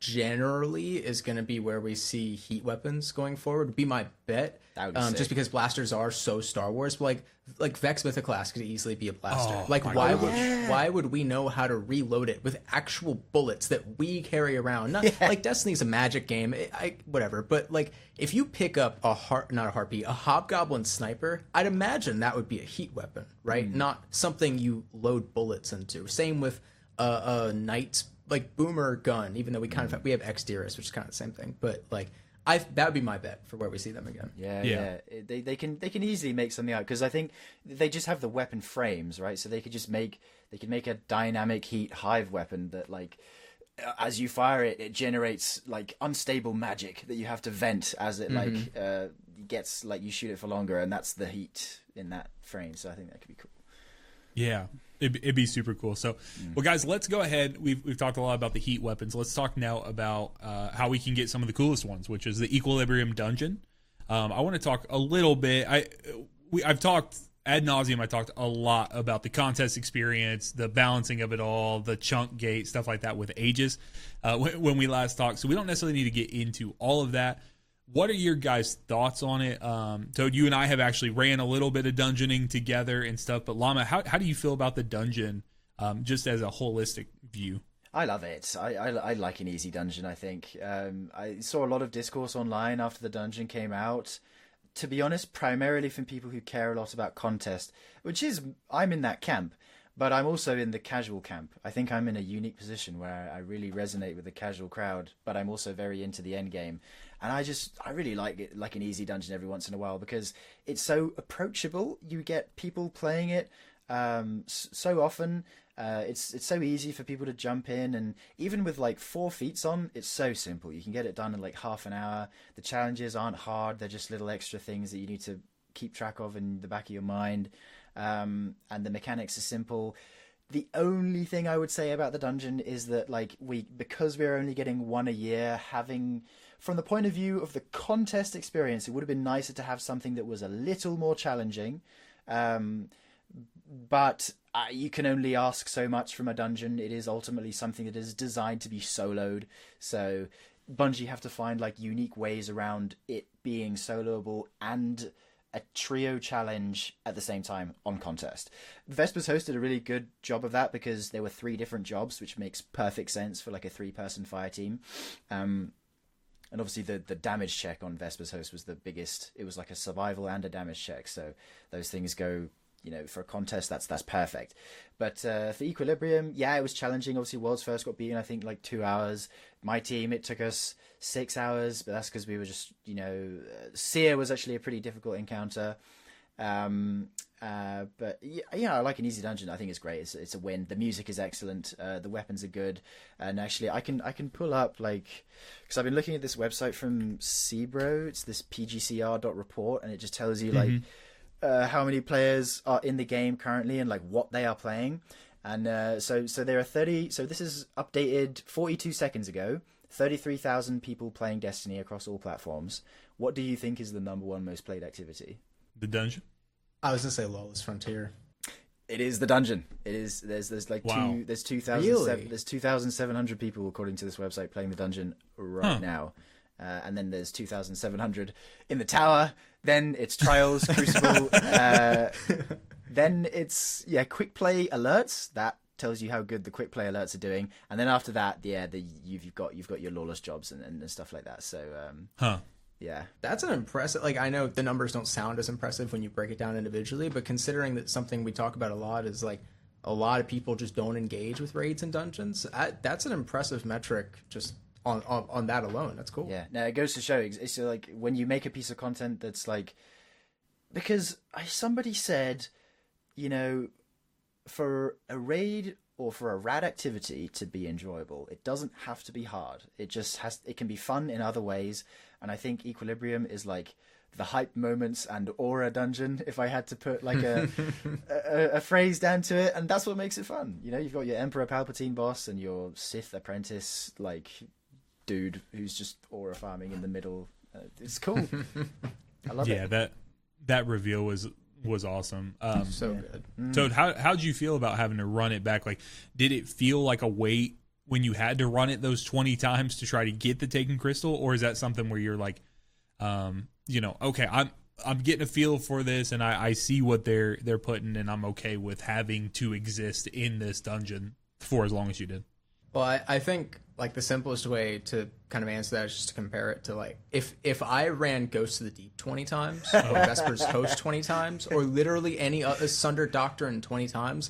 generally is going to be where we see heat weapons going forward. Would be my bet. That would be just because blasters are so Star Wars. But like Vex Mythoclast could easily be a blaster. Why would we know how to reload it with actual bullets that we carry around? Not like Destiny's a magic game, whatever. But like if you pick up a hobgoblin sniper, I'd imagine that would be a heat weapon, right? Not something you load bullets into. Same with a knight's like boomer gun. Even though we have Exderis, which is kind of the same thing, but like. That would be my bet for where we see them again. Yeah. They can easily make something out because I think they just have the weapon frames, right? So they could make a dynamic heat hive weapon that like as you fire it, it generates like unstable magic that you have to vent as it gets like you shoot it for longer, and that's the heat in that frame. So I think that could be cool. Yeah, it'd be super cool. So, well, guys, let's go ahead. We've talked a lot about the heat weapons. Let's talk now about how we can get some of the coolest ones, which is the Equilibrium Dungeon. I want to talk a little bit. I've talked ad nauseum. I talked a lot about the contest experience, the balancing of it all, the chunk gate, stuff like that with Aegis when we last talked. So we don't necessarily need to get into all of that. What are your guys' thoughts on it? Toad, you and I have actually ran a little bit of dungeoning together and stuff, but Llama, how do you feel about the dungeon just as a holistic view? I love it. I like an easy dungeon, I think. I saw a lot of discourse online after the dungeon came out. To be honest, primarily from people who care a lot about contest, I'm in that camp. But I'm also in the casual camp. I think I'm in a unique position where I really resonate with the casual crowd, but I'm also very into the end game. And I really like it, like an easy dungeon every once in a while, because it's so approachable. You get people playing it so often. It's so easy for people to jump in, and even with like 4 feats on, it's so simple. You can get it done in like half an hour. The challenges aren't hard. They're just little extra things that you need to keep track of in the back of your mind. And the mechanics are simple. The only thing I would say about the dungeon is that because we're only getting one a year, from the point of view of the contest experience, it would have been nicer to have something that was a little more challenging. But you can only ask so much from a dungeon. It is ultimately something that is designed to be soloed. So Bungie have to find like unique ways around it being soloable and a trio challenge at the same time on contest. Vespers Host did a really good job of that because there were 3 different jobs, which makes perfect sense for like a 3-person fire team. And obviously the damage check on Vespers Host was the biggest. It was like a survival and a damage check. So those things go, for a contest, that's perfect. But for Equilibrium, it was challenging. Obviously, World's First got beaten, I think, like 2 hours. My team, it took us 6 hours, but that's because we were just, Seer was actually a pretty difficult encounter. But I like an easy dungeon. I think it's great. It's a win. The music is excellent. The weapons are good. And actually, I can pull up, because I've been looking at this website from Cbro. It's this pgcr.report, and it just tells you, how many players are in the game currently and like what they are playing. And so there are 30. So this is updated 42 seconds ago. 33,000 people playing Destiny across all platforms. What do you think is the number 1 most played activity? The dungeon. I was gonna say Lawless Frontier. It is the dungeon. It is. There's like wow. There's 2,700 people according to this website playing the dungeon right now. And then there's 2,700 in the tower. Then it's Trials, Crucible. Then it's quick play alerts. That tells you how good the quick play alerts are doing. And then after that, you've got your lawless jobs and stuff like that. So yeah, that's an impressive. Like I know the numbers don't sound as impressive when you break it down individually, but considering that something we talk about a lot is like a lot of people just don't engage with raids and dungeons. That's an impressive metric. Just on that alone, that's cool. Yeah, now it goes to show it's like when you make a piece of content that's like, because somebody said, for a raid or for a rad activity to be enjoyable, it doesn't have to be hard. It can be fun in other ways, and I think Equilibrium is like the hype moments and aura dungeon, if I had to put like a phrase down to it, and that's what makes it fun. You've got your Emperor Palpatine boss and your Sith apprentice like dude who's just aura farming in the middle. It's cool. I love it. Yeah, that reveal was awesome. So good. Toad, how'd you feel about having to run it back? Like, did it feel like a weight when you had to run it those 20 times to try to get the Taken Crystal, or is that something where you're like, okay, I'm getting a feel for this, and I see what they're putting, and I'm okay with having to exist in this dungeon for as long as you did? Well, I think like the simplest way to kind of answer that is just to compare it to like if I ran Ghosts of the Deep 20 times, or Vesper's Host 20 times, or literally any other Sunder Doctrine 20 times,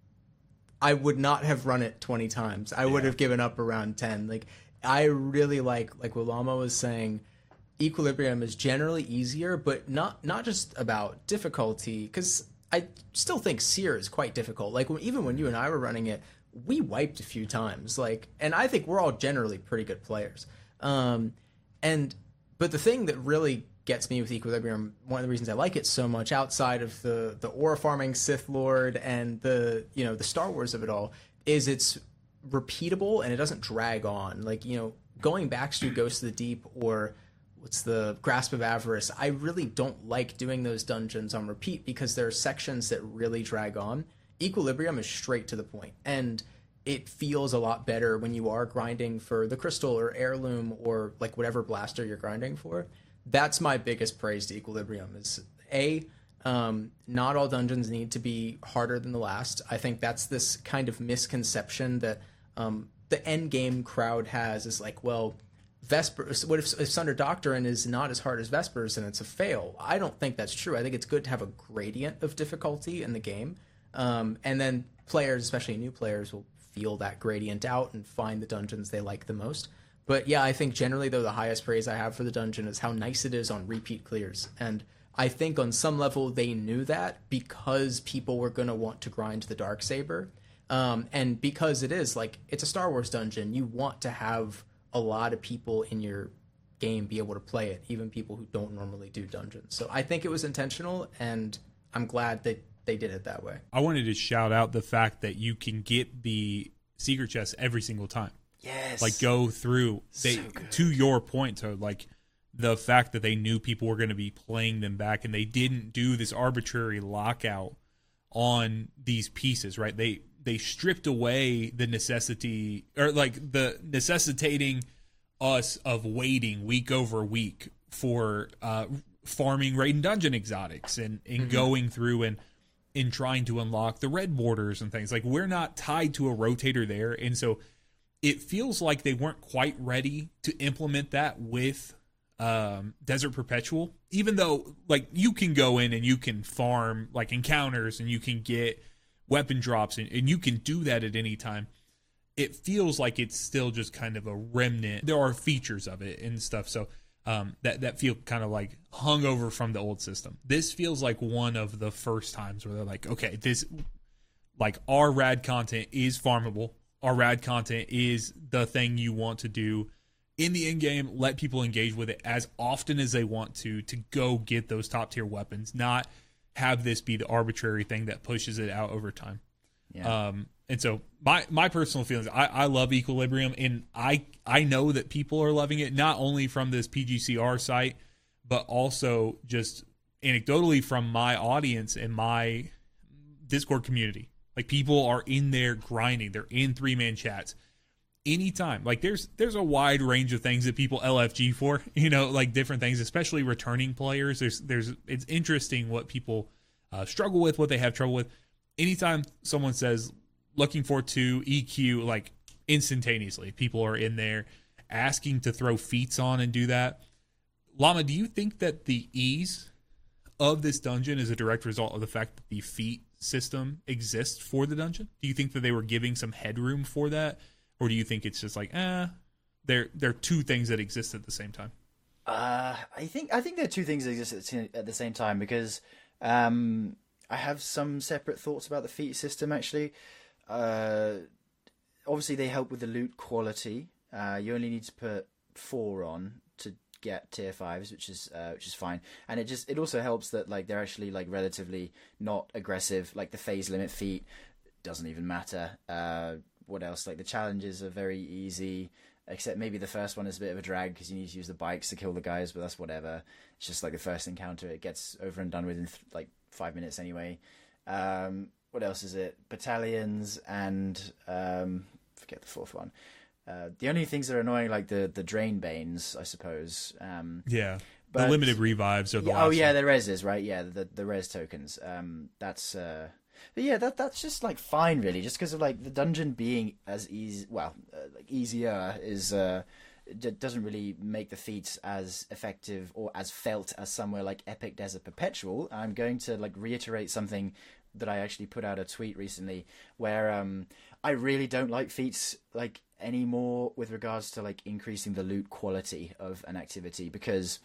I would not have run it 20 times. I would have given up around 10. Like I really like Willama was saying, Equilibrium is generally easier, but not just about difficulty, because I still think Seer is quite difficult. Like even when you and I were running it, we wiped a few times. And I think we're all generally pretty good players. But the thing that really gets me with Equilibrium, one of the reasons I like it so much, outside of the ore farming Sith Lord and the Star Wars of it all, is it's repeatable and it doesn't drag on. Like, going back to Ghost of the Deep or what's the Grasp of Avarice, I really don't like doing those dungeons on repeat because there are sections that really drag on. Equilibrium is straight to the point, and it feels a lot better when you are grinding for the crystal or heirloom or like whatever blaster you're grinding for. That's my biggest praise to Equilibrium is not all dungeons need to be harder than the last. I think that's this kind of misconception that the end game crowd has, is like, well, Vespers, what if Sunder Doctrine is not as hard as Vespers and it's a fail? I don't think that's true. I think it's good to have a gradient of difficulty in the game. And then players, especially new players, will feel that gradient out and find the dungeons they like the most. But yeah, I think generally, though, the highest praise I have for the dungeon is how nice it is on repeat clears. And I think on some level they knew that because people were going to want to grind the Darksaber. And because it's a Star Wars dungeon, you want to have a lot of people in your game be able to play it, even people who don't normally do dungeons. So I think it was intentional, and I'm glad that they did it that way. I wanted to shout out the fact that you can get the secret chest every single time. Yes. Like go through to your point, to like the fact that they knew people were going to be playing them back, and they didn't do this arbitrary lockout on these pieces, right? They stripped away the necessity, or like the necessitating us of waiting week over week for farming raid and dungeon exotics and going through and in trying to unlock the red borders and things. Like, we're not tied to a rotator there, and so it feels like they weren't quite ready to implement that with Desert Perpetual, even though like you can go in and you can farm like encounters and you can get weapon drops and you can do that at any time. It feels like it's still just kind of a remnant. There are features of it and stuff, so that feel kind of like hung over from the old system. This feels like one of the first times where they're like, okay, this, like, our rad content is farmable. Our rad content is the thing you want to do in the end game. Let people engage with it as often as they want to go get those top tier weapons, not have this be the arbitrary thing that pushes it out over time. Yeah. And so my personal feelings, I love Equilibrium, and I know that people are loving it, not only from this PGCR site, but also just anecdotally from my audience and my Discord community. Like, people are in there grinding. They're in 3-man chats anytime. Like, there's a wide range of things that people LFG for, like different things, especially returning players. It's interesting what people struggle with, what they have trouble with. Anytime someone says looking forward to EQ, like, instantaneously, people are in there asking to throw feats on and do that. Llama, do you think that the ease of this dungeon is a direct result of the fact that the feat system exists for the dungeon? Do you think that they were giving some headroom for that? Or do you think it's just like, they're two things that exist at the same time? I think there are two things that exist at the same time, because I have some separate thoughts about the feat system, actually. Obviously, they help with the loot quality. You only need to put 4 on to get tier 5s, which is fine. And it also helps that, like, they're actually, like, relatively not aggressive. Like, the phase limit feat doesn't even matter. What else? Like, the challenges are very easy, except maybe the first one is a bit of a drag because you need to use the bikes to kill the guys, but that's whatever. It's just like the first encounter, it gets over and done with in like 5 minutes anyway. What else is it? Battalions and forget the fourth one. The only things that are annoying, like the Drain Banes, I suppose. Yeah. But, the limited revives are the last oh yeah, one. the reses, right? Yeah, the res tokens. That's but yeah, that's just like fine, really. Just because of like the dungeon being as easy, well, like easier is doesn't really make the feats as effective or as felt as somewhere like Epic Desert Perpetual. I'm going to like reiterate something that I actually put out a tweet recently, where I really don't like feats like anymore with regards to like increasing the loot quality of an activity, because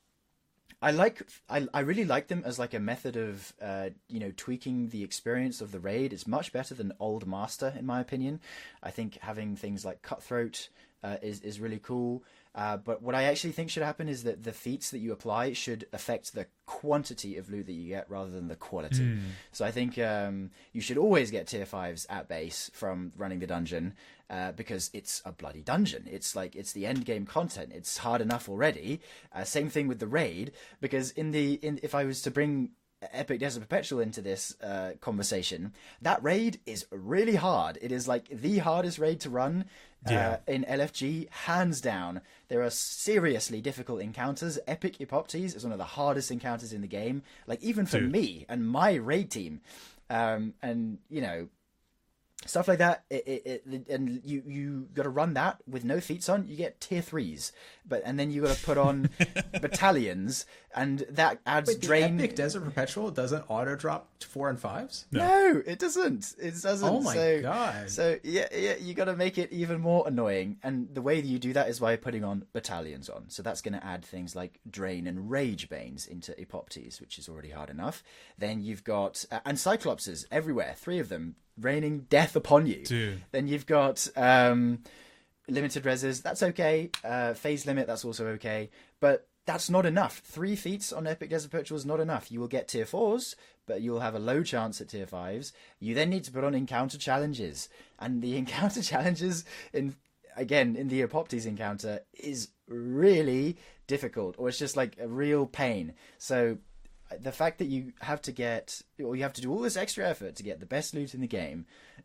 I really like them as like a method of tweaking the experience of the raid. It's much better than Old Master, in my opinion. I think having things like Cutthroat is really cool. But what I actually think should happen is that the feats that you apply should affect the quantity of loot that you get rather than the quality. So I think you should always get tier 5s at base from running the dungeon, because it's a bloody dungeon. It's the end game content. It's hard enough already. Same thing with the raid, because if I was to bring Epic Desert Perpetual into this conversation, that raid is really hard. It is like the hardest raid to run in LFG, hands down. There are seriously difficult encounters. Epic Epoptes is one of the hardest encounters in the game, like even for me and my raid team. And stuff like that, and you got to run that with no feats on. You get tier 3s, and then you got to put on battalions, and that adds drain. The Epic Desert Perpetual doesn't auto drop 4 and 5s. No, it doesn't. It doesn't. Oh my god! So yeah, you got to make it even more annoying, and the way that you do that is by putting on battalions on. So that's going to add things like drain and rage banes into Epoptes, which is already hard enough. Then you've got and Cyclopses everywhere, 3 of them, raining death upon you. Dude. Then you've got limited reses. That's okay. Phase limit. That's also okay. But that's not enough. 3 feats on Epic Desert Perpetual is not enough. You will get tier 4s, but you'll have a low chance at tier 5s. You then need to put on encounter challenges, and the encounter challenges in the Epoptes encounter is really difficult, or it's just like a real pain. So the fact that you have to you have to do all this extra effort to get the best loot in the game,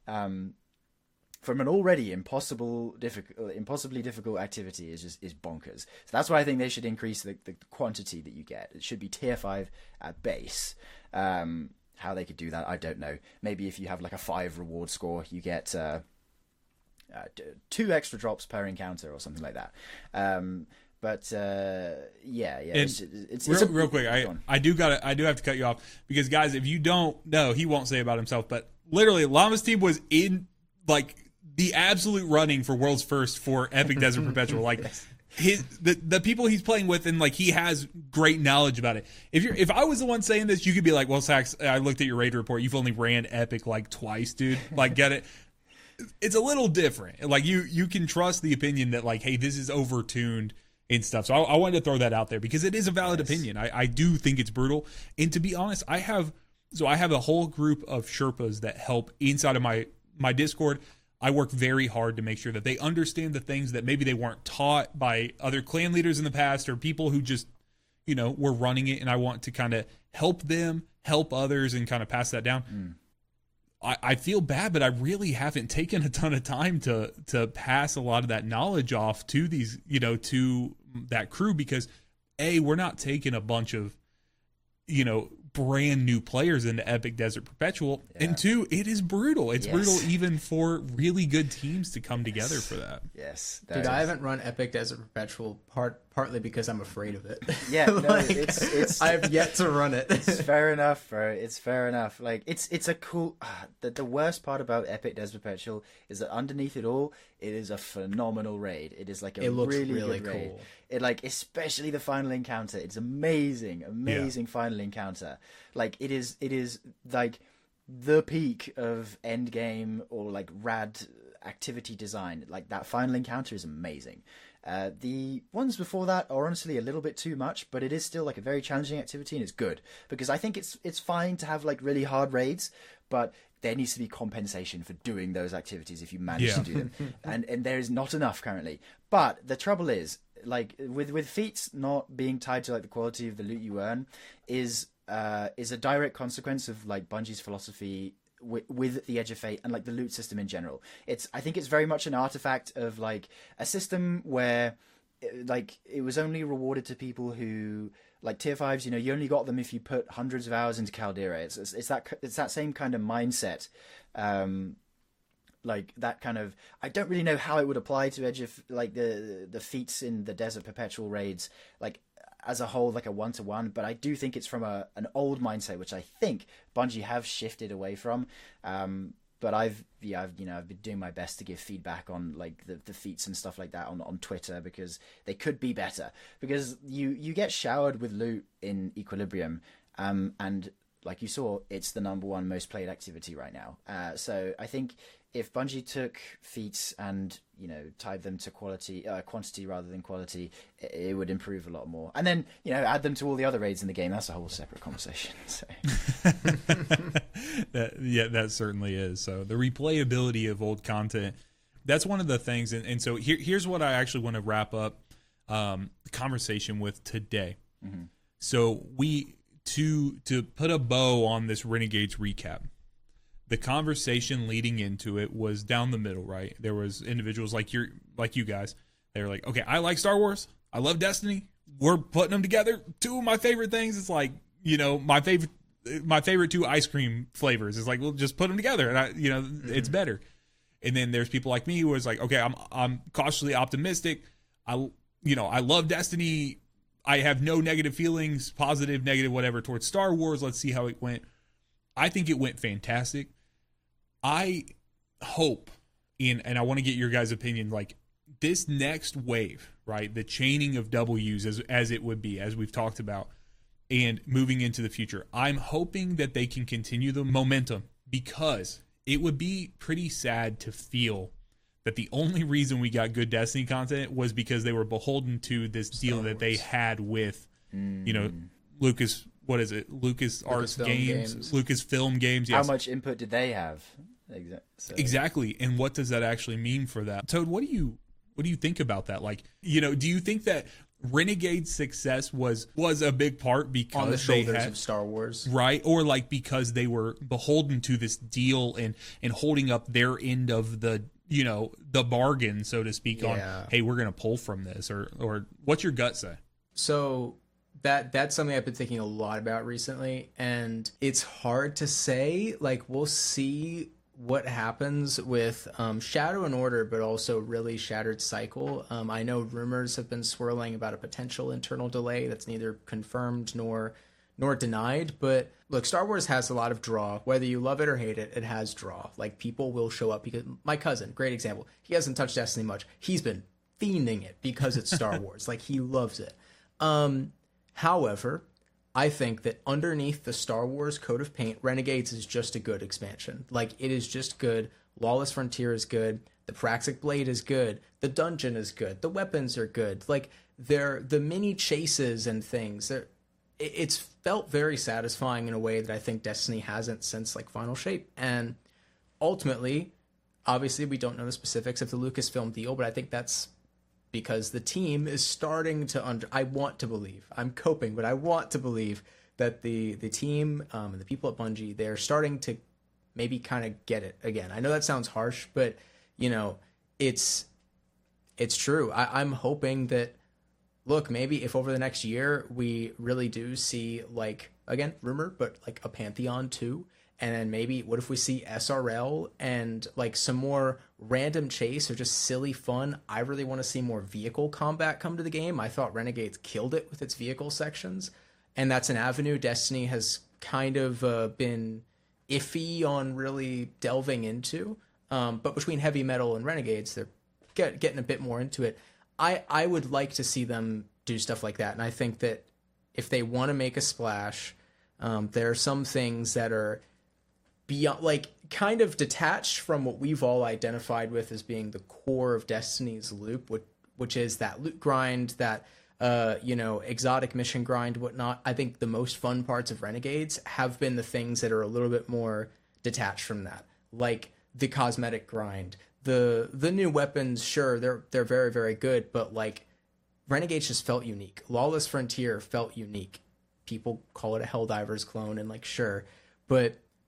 from an already impossibly difficult activity is bonkers. So that's why I think they should increase the quantity that you get. It should be tier 5 at base. How they could do that, I don't know. Maybe if you have like a 5 reward score, you get 2 extra drops per encounter or something like that. But yeah. It's real quick. I do have to cut you off, because guys, if you don't know, he won't say about himself, but literally, Llama's team was in like the absolute running for world's first for Epic Desert Perpetual. Like the people he's playing with, and like he has great knowledge about it. If I was the one saying this, you could be like, well, Sax, I looked at your raid report. You've only ran Epic like twice, dude. Like, get it? It's a little different. Like you can trust the opinion that like, hey, this is overtuned and stuff. So I wanted to throw that out there, because it is a valid opinion. I do think it's brutal. And to be honest, I have a whole group of Sherpas that help inside of my Discord. I work very hard to make sure that they understand the things that maybe they weren't taught by other clan leaders in the past, or people who just, were running it. And I want to kind of help them, help others, and kind of pass that down. I feel bad, but I really haven't taken a ton of time to pass a lot of that knowledge off to these, to that crew, because we're not taking a bunch of, brand new players into Epic Desert Perpetual, and 2, it is brutal. It's brutal even for really good teams to come together for that. Yes, dude, I haven't run Epic Desert Perpetual partly because I'm afraid of it. Yeah, like, no, it's I have yet to run it. It's fair enough, bro. It's fair enough. Like it's a cool. The worst part about Epic Desert Perpetual is that underneath it all, it is a phenomenal raid. It is like a really good raid. Cool. It like, especially the final encounter. It's amazing final encounter. Like it is like the peak of end game or like rad activity design. Like that final encounter is amazing. The ones before that are honestly a little bit too much, but it is still like a very challenging activity, and it's good, because I think it's fine to have like really hard raids, but there needs to be compensation for doing those activities if you manage to do them, and there is not enough currently. But the trouble is, like with feats not being tied to like the quality of the loot you earn is a direct consequence of like Bungie's philosophy with the Edge of Fate and like the loot system in general. I think it's very much an artifact of like a system where like it was only rewarded to people who like tier 5s. You know, you only got them if you put hundreds of hours into Caldera. It's that same kind of mindset. Like that kind of, I don't really know how it would apply to Edge of like the feats in the Desert Perpetual raids, like as a whole, like a 1-to-1. But I do think it's from an old mindset, which I think Bungie have shifted away from. But I've been doing my best to give feedback on like the feats and stuff like that on Twitter, because they could be better. Because you get showered with loot in Equilibrium, and like you saw, it's the #1 most played activity right now. So I think if Bungie took feats and, you know, tied them to quantity rather than quality, it would improve a lot more. And then, you know, add them to all the other raids in the game. That's a whole separate conversation. So. that certainly is. So the replayability of old content, that's one of the things. And so here's what I actually want to wrap up the conversation with today. Mm-hmm. So to put a bow on this Renegades recap, the conversation leading into it was down the middle, right? There was individuals like you guys. They were like, okay, I like Star Wars. I love Destiny. We're putting them together. Two of my favorite things. It's like, you know, my favorite 2 ice cream flavors. It's like, we'll just put them together, and it's better. And then there's people like me who was like, okay, I'm cautiously optimistic. I love Destiny. I have no negative feelings, positive, negative, whatever, towards Star Wars. Let's see how it went. I think it went fantastic. I hope, and I want to get your guys' opinion, like this next wave, right? The chaining of W's as it would be, as we've talked about, and moving into the future. I'm hoping that they can continue the momentum, because it would be pretty sad to feel that the only reason we got good Destiny content was because they were beholden to this deal that they had with, you know, Lucas. What is it? LucasArts Games, Lucasfilm Games. Yes. How much input did they have? Exactly. And what does that actually mean for that? Toad, what do you think about that? Like, you know, do you think that Renegade's success was a big part because on the shoulders of Star Wars, right? Or like because they were beholden to this deal and holding up their end of the, you know, the bargain, so to speak, on, hey, we're going to pull from this, or what's your gut say? So that's something I've been thinking a lot about recently, and it's hard to say. Like, we'll see what happens with Shadow and Order, but also really Shattered Cycle. I know rumors have been swirling about a potential internal delay that's neither confirmed nor denied. But look, Star Wars has a lot of draw. Whether you love it or hate it, it has draw. Like, people will show up because my cousin, great example, he hasn't touched Destiny much. He's been fiending it because it's Star Wars. Like, he loves it. However, I think that underneath the Star Wars coat of paint, Renegades is just a good expansion. Like, it is just good. Lawless Frontier is good. The Praxic Blade is good. The dungeon is good. The weapons are good. Like, the mini chases and things. It's felt very satisfying in a way that I think Destiny hasn't since, like, Final Shape. And ultimately, obviously, we don't know the specifics of the Lucasfilm deal, but I think that's because the team is starting to I want to believe, I'm coping, but I want to believe that the team and the people at Bungie, they're starting to maybe kind of get it again. I know that sounds harsh, but, you know, it's true. I'm hoping that, look, maybe if over the next year we really do see, like, again, rumor, but like a Pantheon 2, and then maybe what if we see SRL and like some more random chase or just silly fun. I really want to see more vehicle combat come to the game. I thought Renegades killed it with its vehicle sections, and that's an avenue Destiny has kind of been iffy on really delving into. But between Heavy Metal and Renegades, they're getting a bit more into it. I would like to see them do stuff like that, and I think that if they want to make a splash, there are some things that are beyond, like, kind of detached from what we've all identified with as being the core of Destiny's loop, which is that loot grind, that exotic mission grind, whatnot. I think the most fun parts of Renegades have been the things that are a little bit more detached from that, like the cosmetic grind, the new weapons. Sure, they're very, very good, but like Renegades just felt unique. Lawless Frontier felt unique. People call it a Helldivers clone, and like, sure, but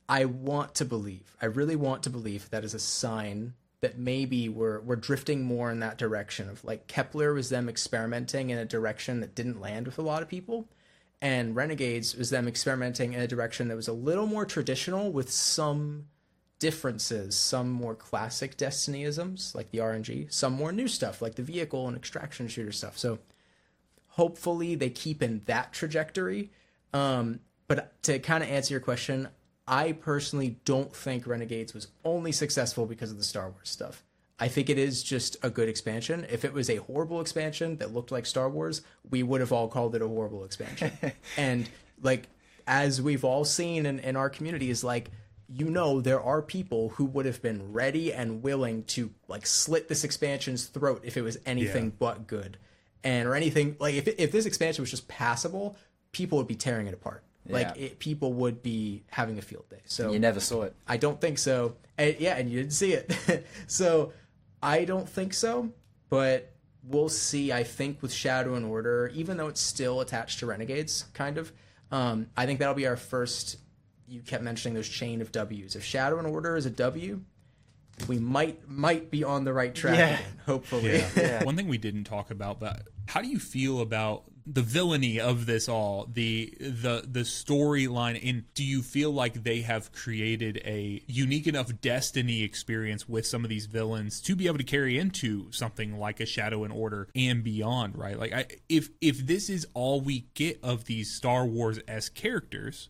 I really want to believe that is a sign that maybe we're drifting more in that direction of like Kepler was them experimenting in a direction that didn't land with a lot of people, and Renegades was them experimenting in a direction that was a little more traditional with some differences, some more classic Destiny-isms like the RNG, some more new stuff like the vehicle and extraction shooter stuff. So hopefully they keep in that trajectory. But to kind of answer your question, I personally don't think Renegades was only successful because of the Star Wars stuff. I think it is just a good expansion. If it was a horrible expansion that looked like Star Wars, we would have all called it a horrible expansion. And like, as we've all seen in our community, is like, there are people who would have been ready and willing to like slit this expansion's throat if it was anything but good. Or anything like if this expansion was just passable, people would be tearing it apart. People would be having a field day. So you never saw it. I don't think so. And you didn't see it. So I don't think so. But we'll see. I think with Shadow and Order, even though it's still attached to Renegades, kind of, I think that'll be our first. You kept mentioning those chain of W's. If Shadow and Order is a W, we might be on the right track again, hopefully. Yeah. One thing we didn't talk about, but how do you feel about the villainy of this all, the storyline, and do you feel like they have created a unique enough Destiny experience with some of these villains to be able to carry into something like a Shadow and Order and beyond, right? Like, if this is all we get of these Star Wars-esque characters,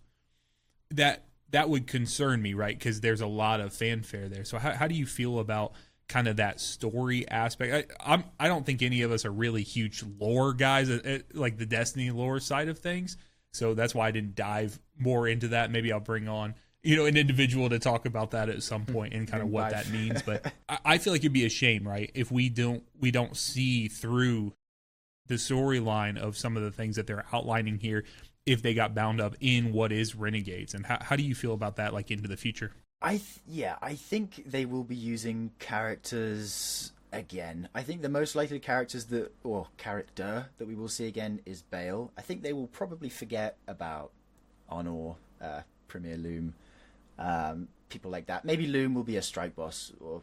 that would concern me, right? Because there's a lot of fanfare there. So how do you feel about kind of that story aspect? I don't think any of us are really huge lore guys, like the Destiny lore side of things. So that's why I didn't dive more into that. Maybe I'll bring on an individual to talk about that at some point and kind of what that means. But I feel like it'd be a shame, right, if we don't see through the storyline of some of the things that they're outlining here, if they got bound up in what is Renegades. And how do you feel about that, like, into the future? I think they will be using characters again. I think the most likely character that we will see again is Bail. I think they will probably forget about Honor, Premier Loom, people like that. Maybe Loom will be a strike boss, or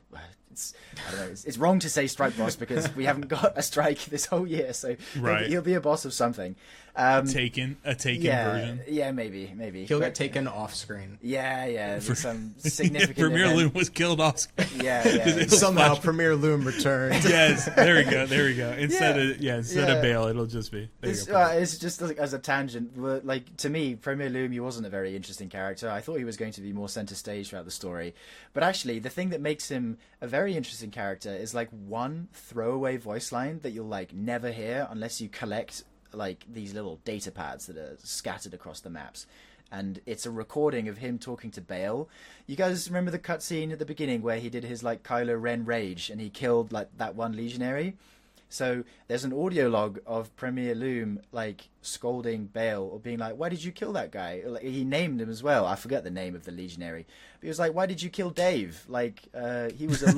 I don't know. It's wrong to say strike boss because we haven't got a strike this whole year, so he'll be a boss of something. Taken version. Yeah, maybe. He'll get taken off screen. Yeah. Some significant Premier event. Loom was killed off screen. Yeah. Somehow Premier Loom returned. Yes, there we go. Instead of Bail, it'll just be. It's just like, as a tangent. Like, to me, Premier Loom, he wasn't a very interesting character. I thought he was going to be more center stage throughout the story. But actually, the thing that makes him a very interesting character is like one throwaway voice line that you'll like never hear unless you collect like these little data pads that are scattered across the maps, and it's a recording of him talking to Bail. You guys remember the cutscene at the beginning where he did his like Kylo Ren rage and he killed like that one legionary? So there's an audio log of Premier Loom like scolding Bail or being like, "Why did you kill that guy?" Like, he named him as well. I forget the name of the legionary, but he was like, "Why did you kill Dave? Like, he was a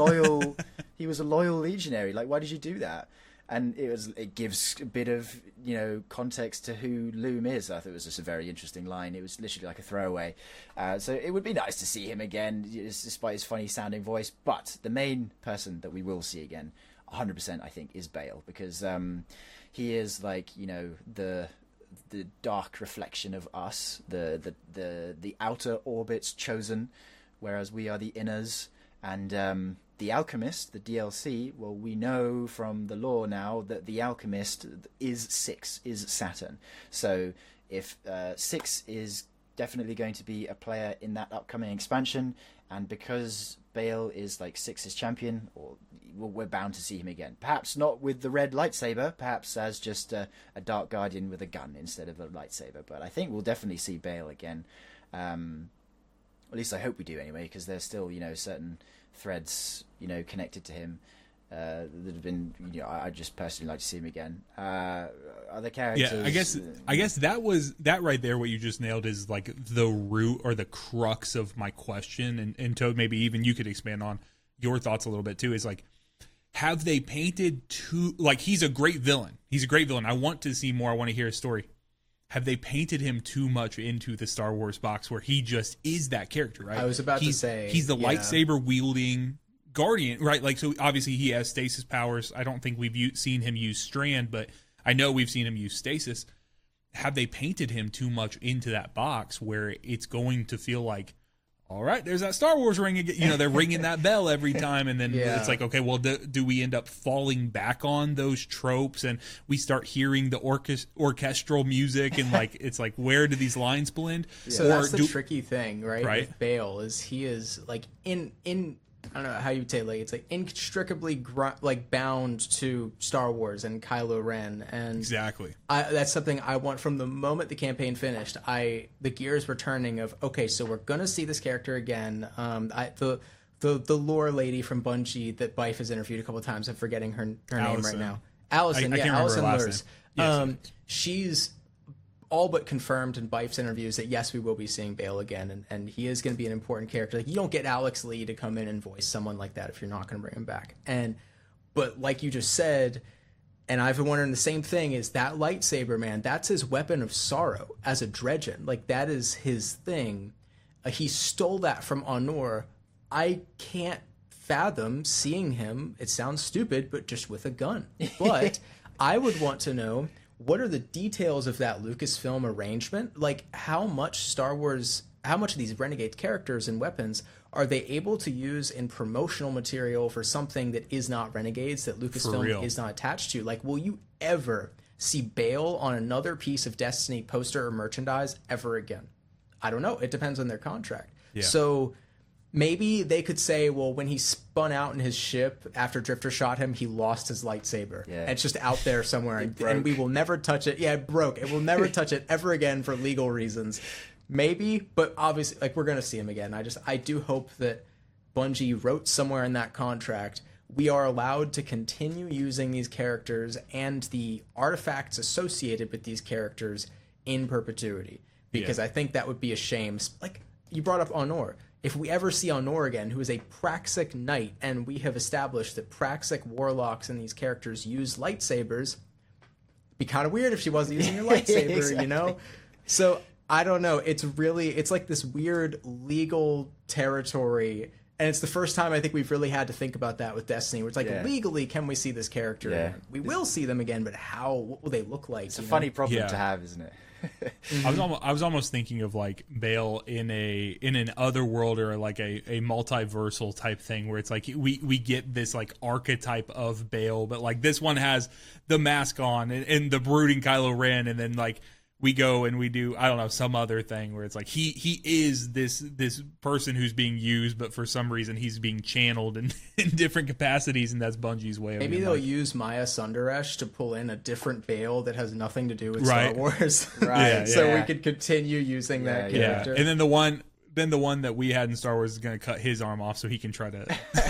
loyal legionary. Like, why did you do that?" And it gives a bit of context to who Loom is. I thought it was just a very interesting line. It was literally like a throwaway. So it would be nice to see him again, despite his funny sounding voice. But the main person that we will see again, 100%, I think, is Bail, because he is like the dark reflection of us, the outer orbit's chosen, whereas we are the inners. And the Alchemist, the DLC, well, we know from the lore now that the Alchemist is Saturn. So if Six is definitely going to be a player in that upcoming expansion, and because Bail is like Six's champion, we're bound to see him again. Perhaps not with the red lightsaber, perhaps as just a Dark Guardian with a gun instead of a lightsaber. But I think we'll definitely see Bail again. At least I hope we do anyway, because there's still certain threads connected to him that have been I just personally like to see him again. Other characters, I guess that right there, what you just nailed is like the root or the crux of my question, and Toad, maybe even you could expand on your thoughts a little bit too, is like, have they painted too, like, he's a great villain, I want to see more, I want to hear his story, have they painted him too much into the Star Wars box where he just is that character, right? I was about to say, he's the yeah. lightsaber wielding Guardian, right? Like, so obviously he has stasis powers. I don't think we've seen him use Strand, but I know we've seen him use stasis. Have they painted him too much into that box where it's going to feel like, all right, there's that Star Wars ring again. You know, they're ringing that bell every time. And then Yeah. it's like, okay, well, do we end up falling back on those tropes and we start hearing the orchestral music and like, it's like, where do these lines blend? So that's the tricky thing, right? With Bale is he is like in I don't know how you would say, like, it's like inextricably like bound to Star Wars and Kylo Ren, and exactly that's something I want from the moment the campaign finished. The gears were turning of, okay, so we're gonna see this character again. The lore lady from Bungie that Bife has interviewed a couple of times. I'm forgetting her name right now. Allison, Allison Lurs. Yes. She's all but confirmed in Bife's interviews that yes, we will be seeing Bale again, and he is going to be an important character. Like, you don't get Alex Lee to come in and voice someone like that if you're not going to bring him back. But like you just said, and I've been wondering the same thing, is that lightsaber, man, that's his weapon of sorrow as a Dredgen. Like, that is his thing. He stole that from Honor. I can't fathom seeing him, it sounds stupid, but just with a gun. But I would want to know, what are the details of that Lucasfilm arrangement? Like, how much of these Renegade characters and weapons are they able to use in promotional material for something that is not Renegades, that Lucasfilm is not attached to? Like, will you ever see Bale on another piece of Destiny poster or merchandise ever again? I don't know. It depends on their contract. Yeah. So maybe they could say, well, when he spun out in his ship after Drifter shot him, he lost his lightsaber. Yeah. And it's just out there somewhere, and we will never touch it. Yeah, it broke. It will never touch it ever again for legal reasons. Maybe, but obviously, like, we're going to see him again. I do hope that Bungie wrote somewhere in that contract, we are allowed to continue using these characters and the artifacts associated with these characters in perpetuity. Because I think that would be a shame. Like, you brought up Honor. If we ever see Honor again, who is a Praxic knight, and we have established that Praxic warlocks and these characters use lightsabers, it'd be kind of weird if she wasn't using her lightsaber, exactly. You know? So, I don't know. It's like this weird legal territory, and it's the first time I think we've really had to think about that with Destiny, where it's like, legally, can we see this character again? We will see them again, but how? What will they look like? It's a funny problem to have, isn't it? I was almost thinking of like Bale in an otherworld or like a multiversal type thing where it's like we get this like archetype of Bale, but like this one has the mask on and the brooding Kylo Ren, and then like we go and we do, I don't know, some other thing where it's like he is this person who's being used, but for some reason he's being channeled in different capacities, and that's Bungie's way of maybe they'll use Maya Sundaresh to pull in a different Bale that has nothing to do with Star Wars. Right. So we could continue using that character. And then the one that we had in Star Wars is going to cut his arm off so he can try to.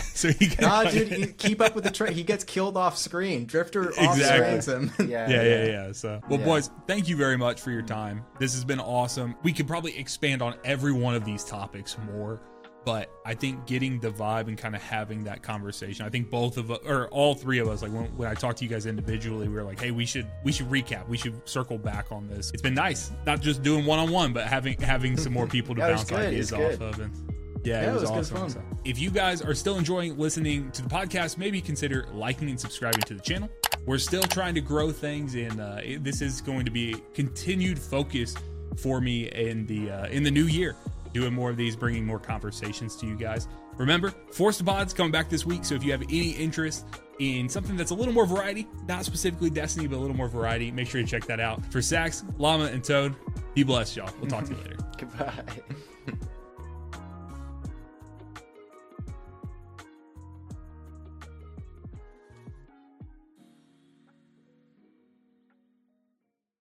Dude, keep up with the trend. He gets killed off screen. Drifter off-screens him. Yeah. So, boys, thank you very much for your time. This has been awesome. We could probably expand on every one of these topics more, but I think getting the vibe and kind of having that conversation, I think both of us, or all three of us, like when I talked to you guys individually, we were like, hey, we should recap. We should circle back on this. It's been nice, not just doing one-on-one, but having some more people to bounce ideas off of. And it was awesome. Good fun. So, if you guys are still enjoying listening to the podcast, maybe consider liking and subscribing to the channel. We're still trying to grow things, and this is going to be a continued focus for me in the new year. Doing more of these, bringing more conversations to you guys. Remember, Force Pod's coming back this week, so if you have any interest in something that's a little more variety, not specifically Destiny, but a little more variety, make sure you check that out. For Sax, Llama, and Toad, be blessed, y'all. We'll talk to you later. Goodbye.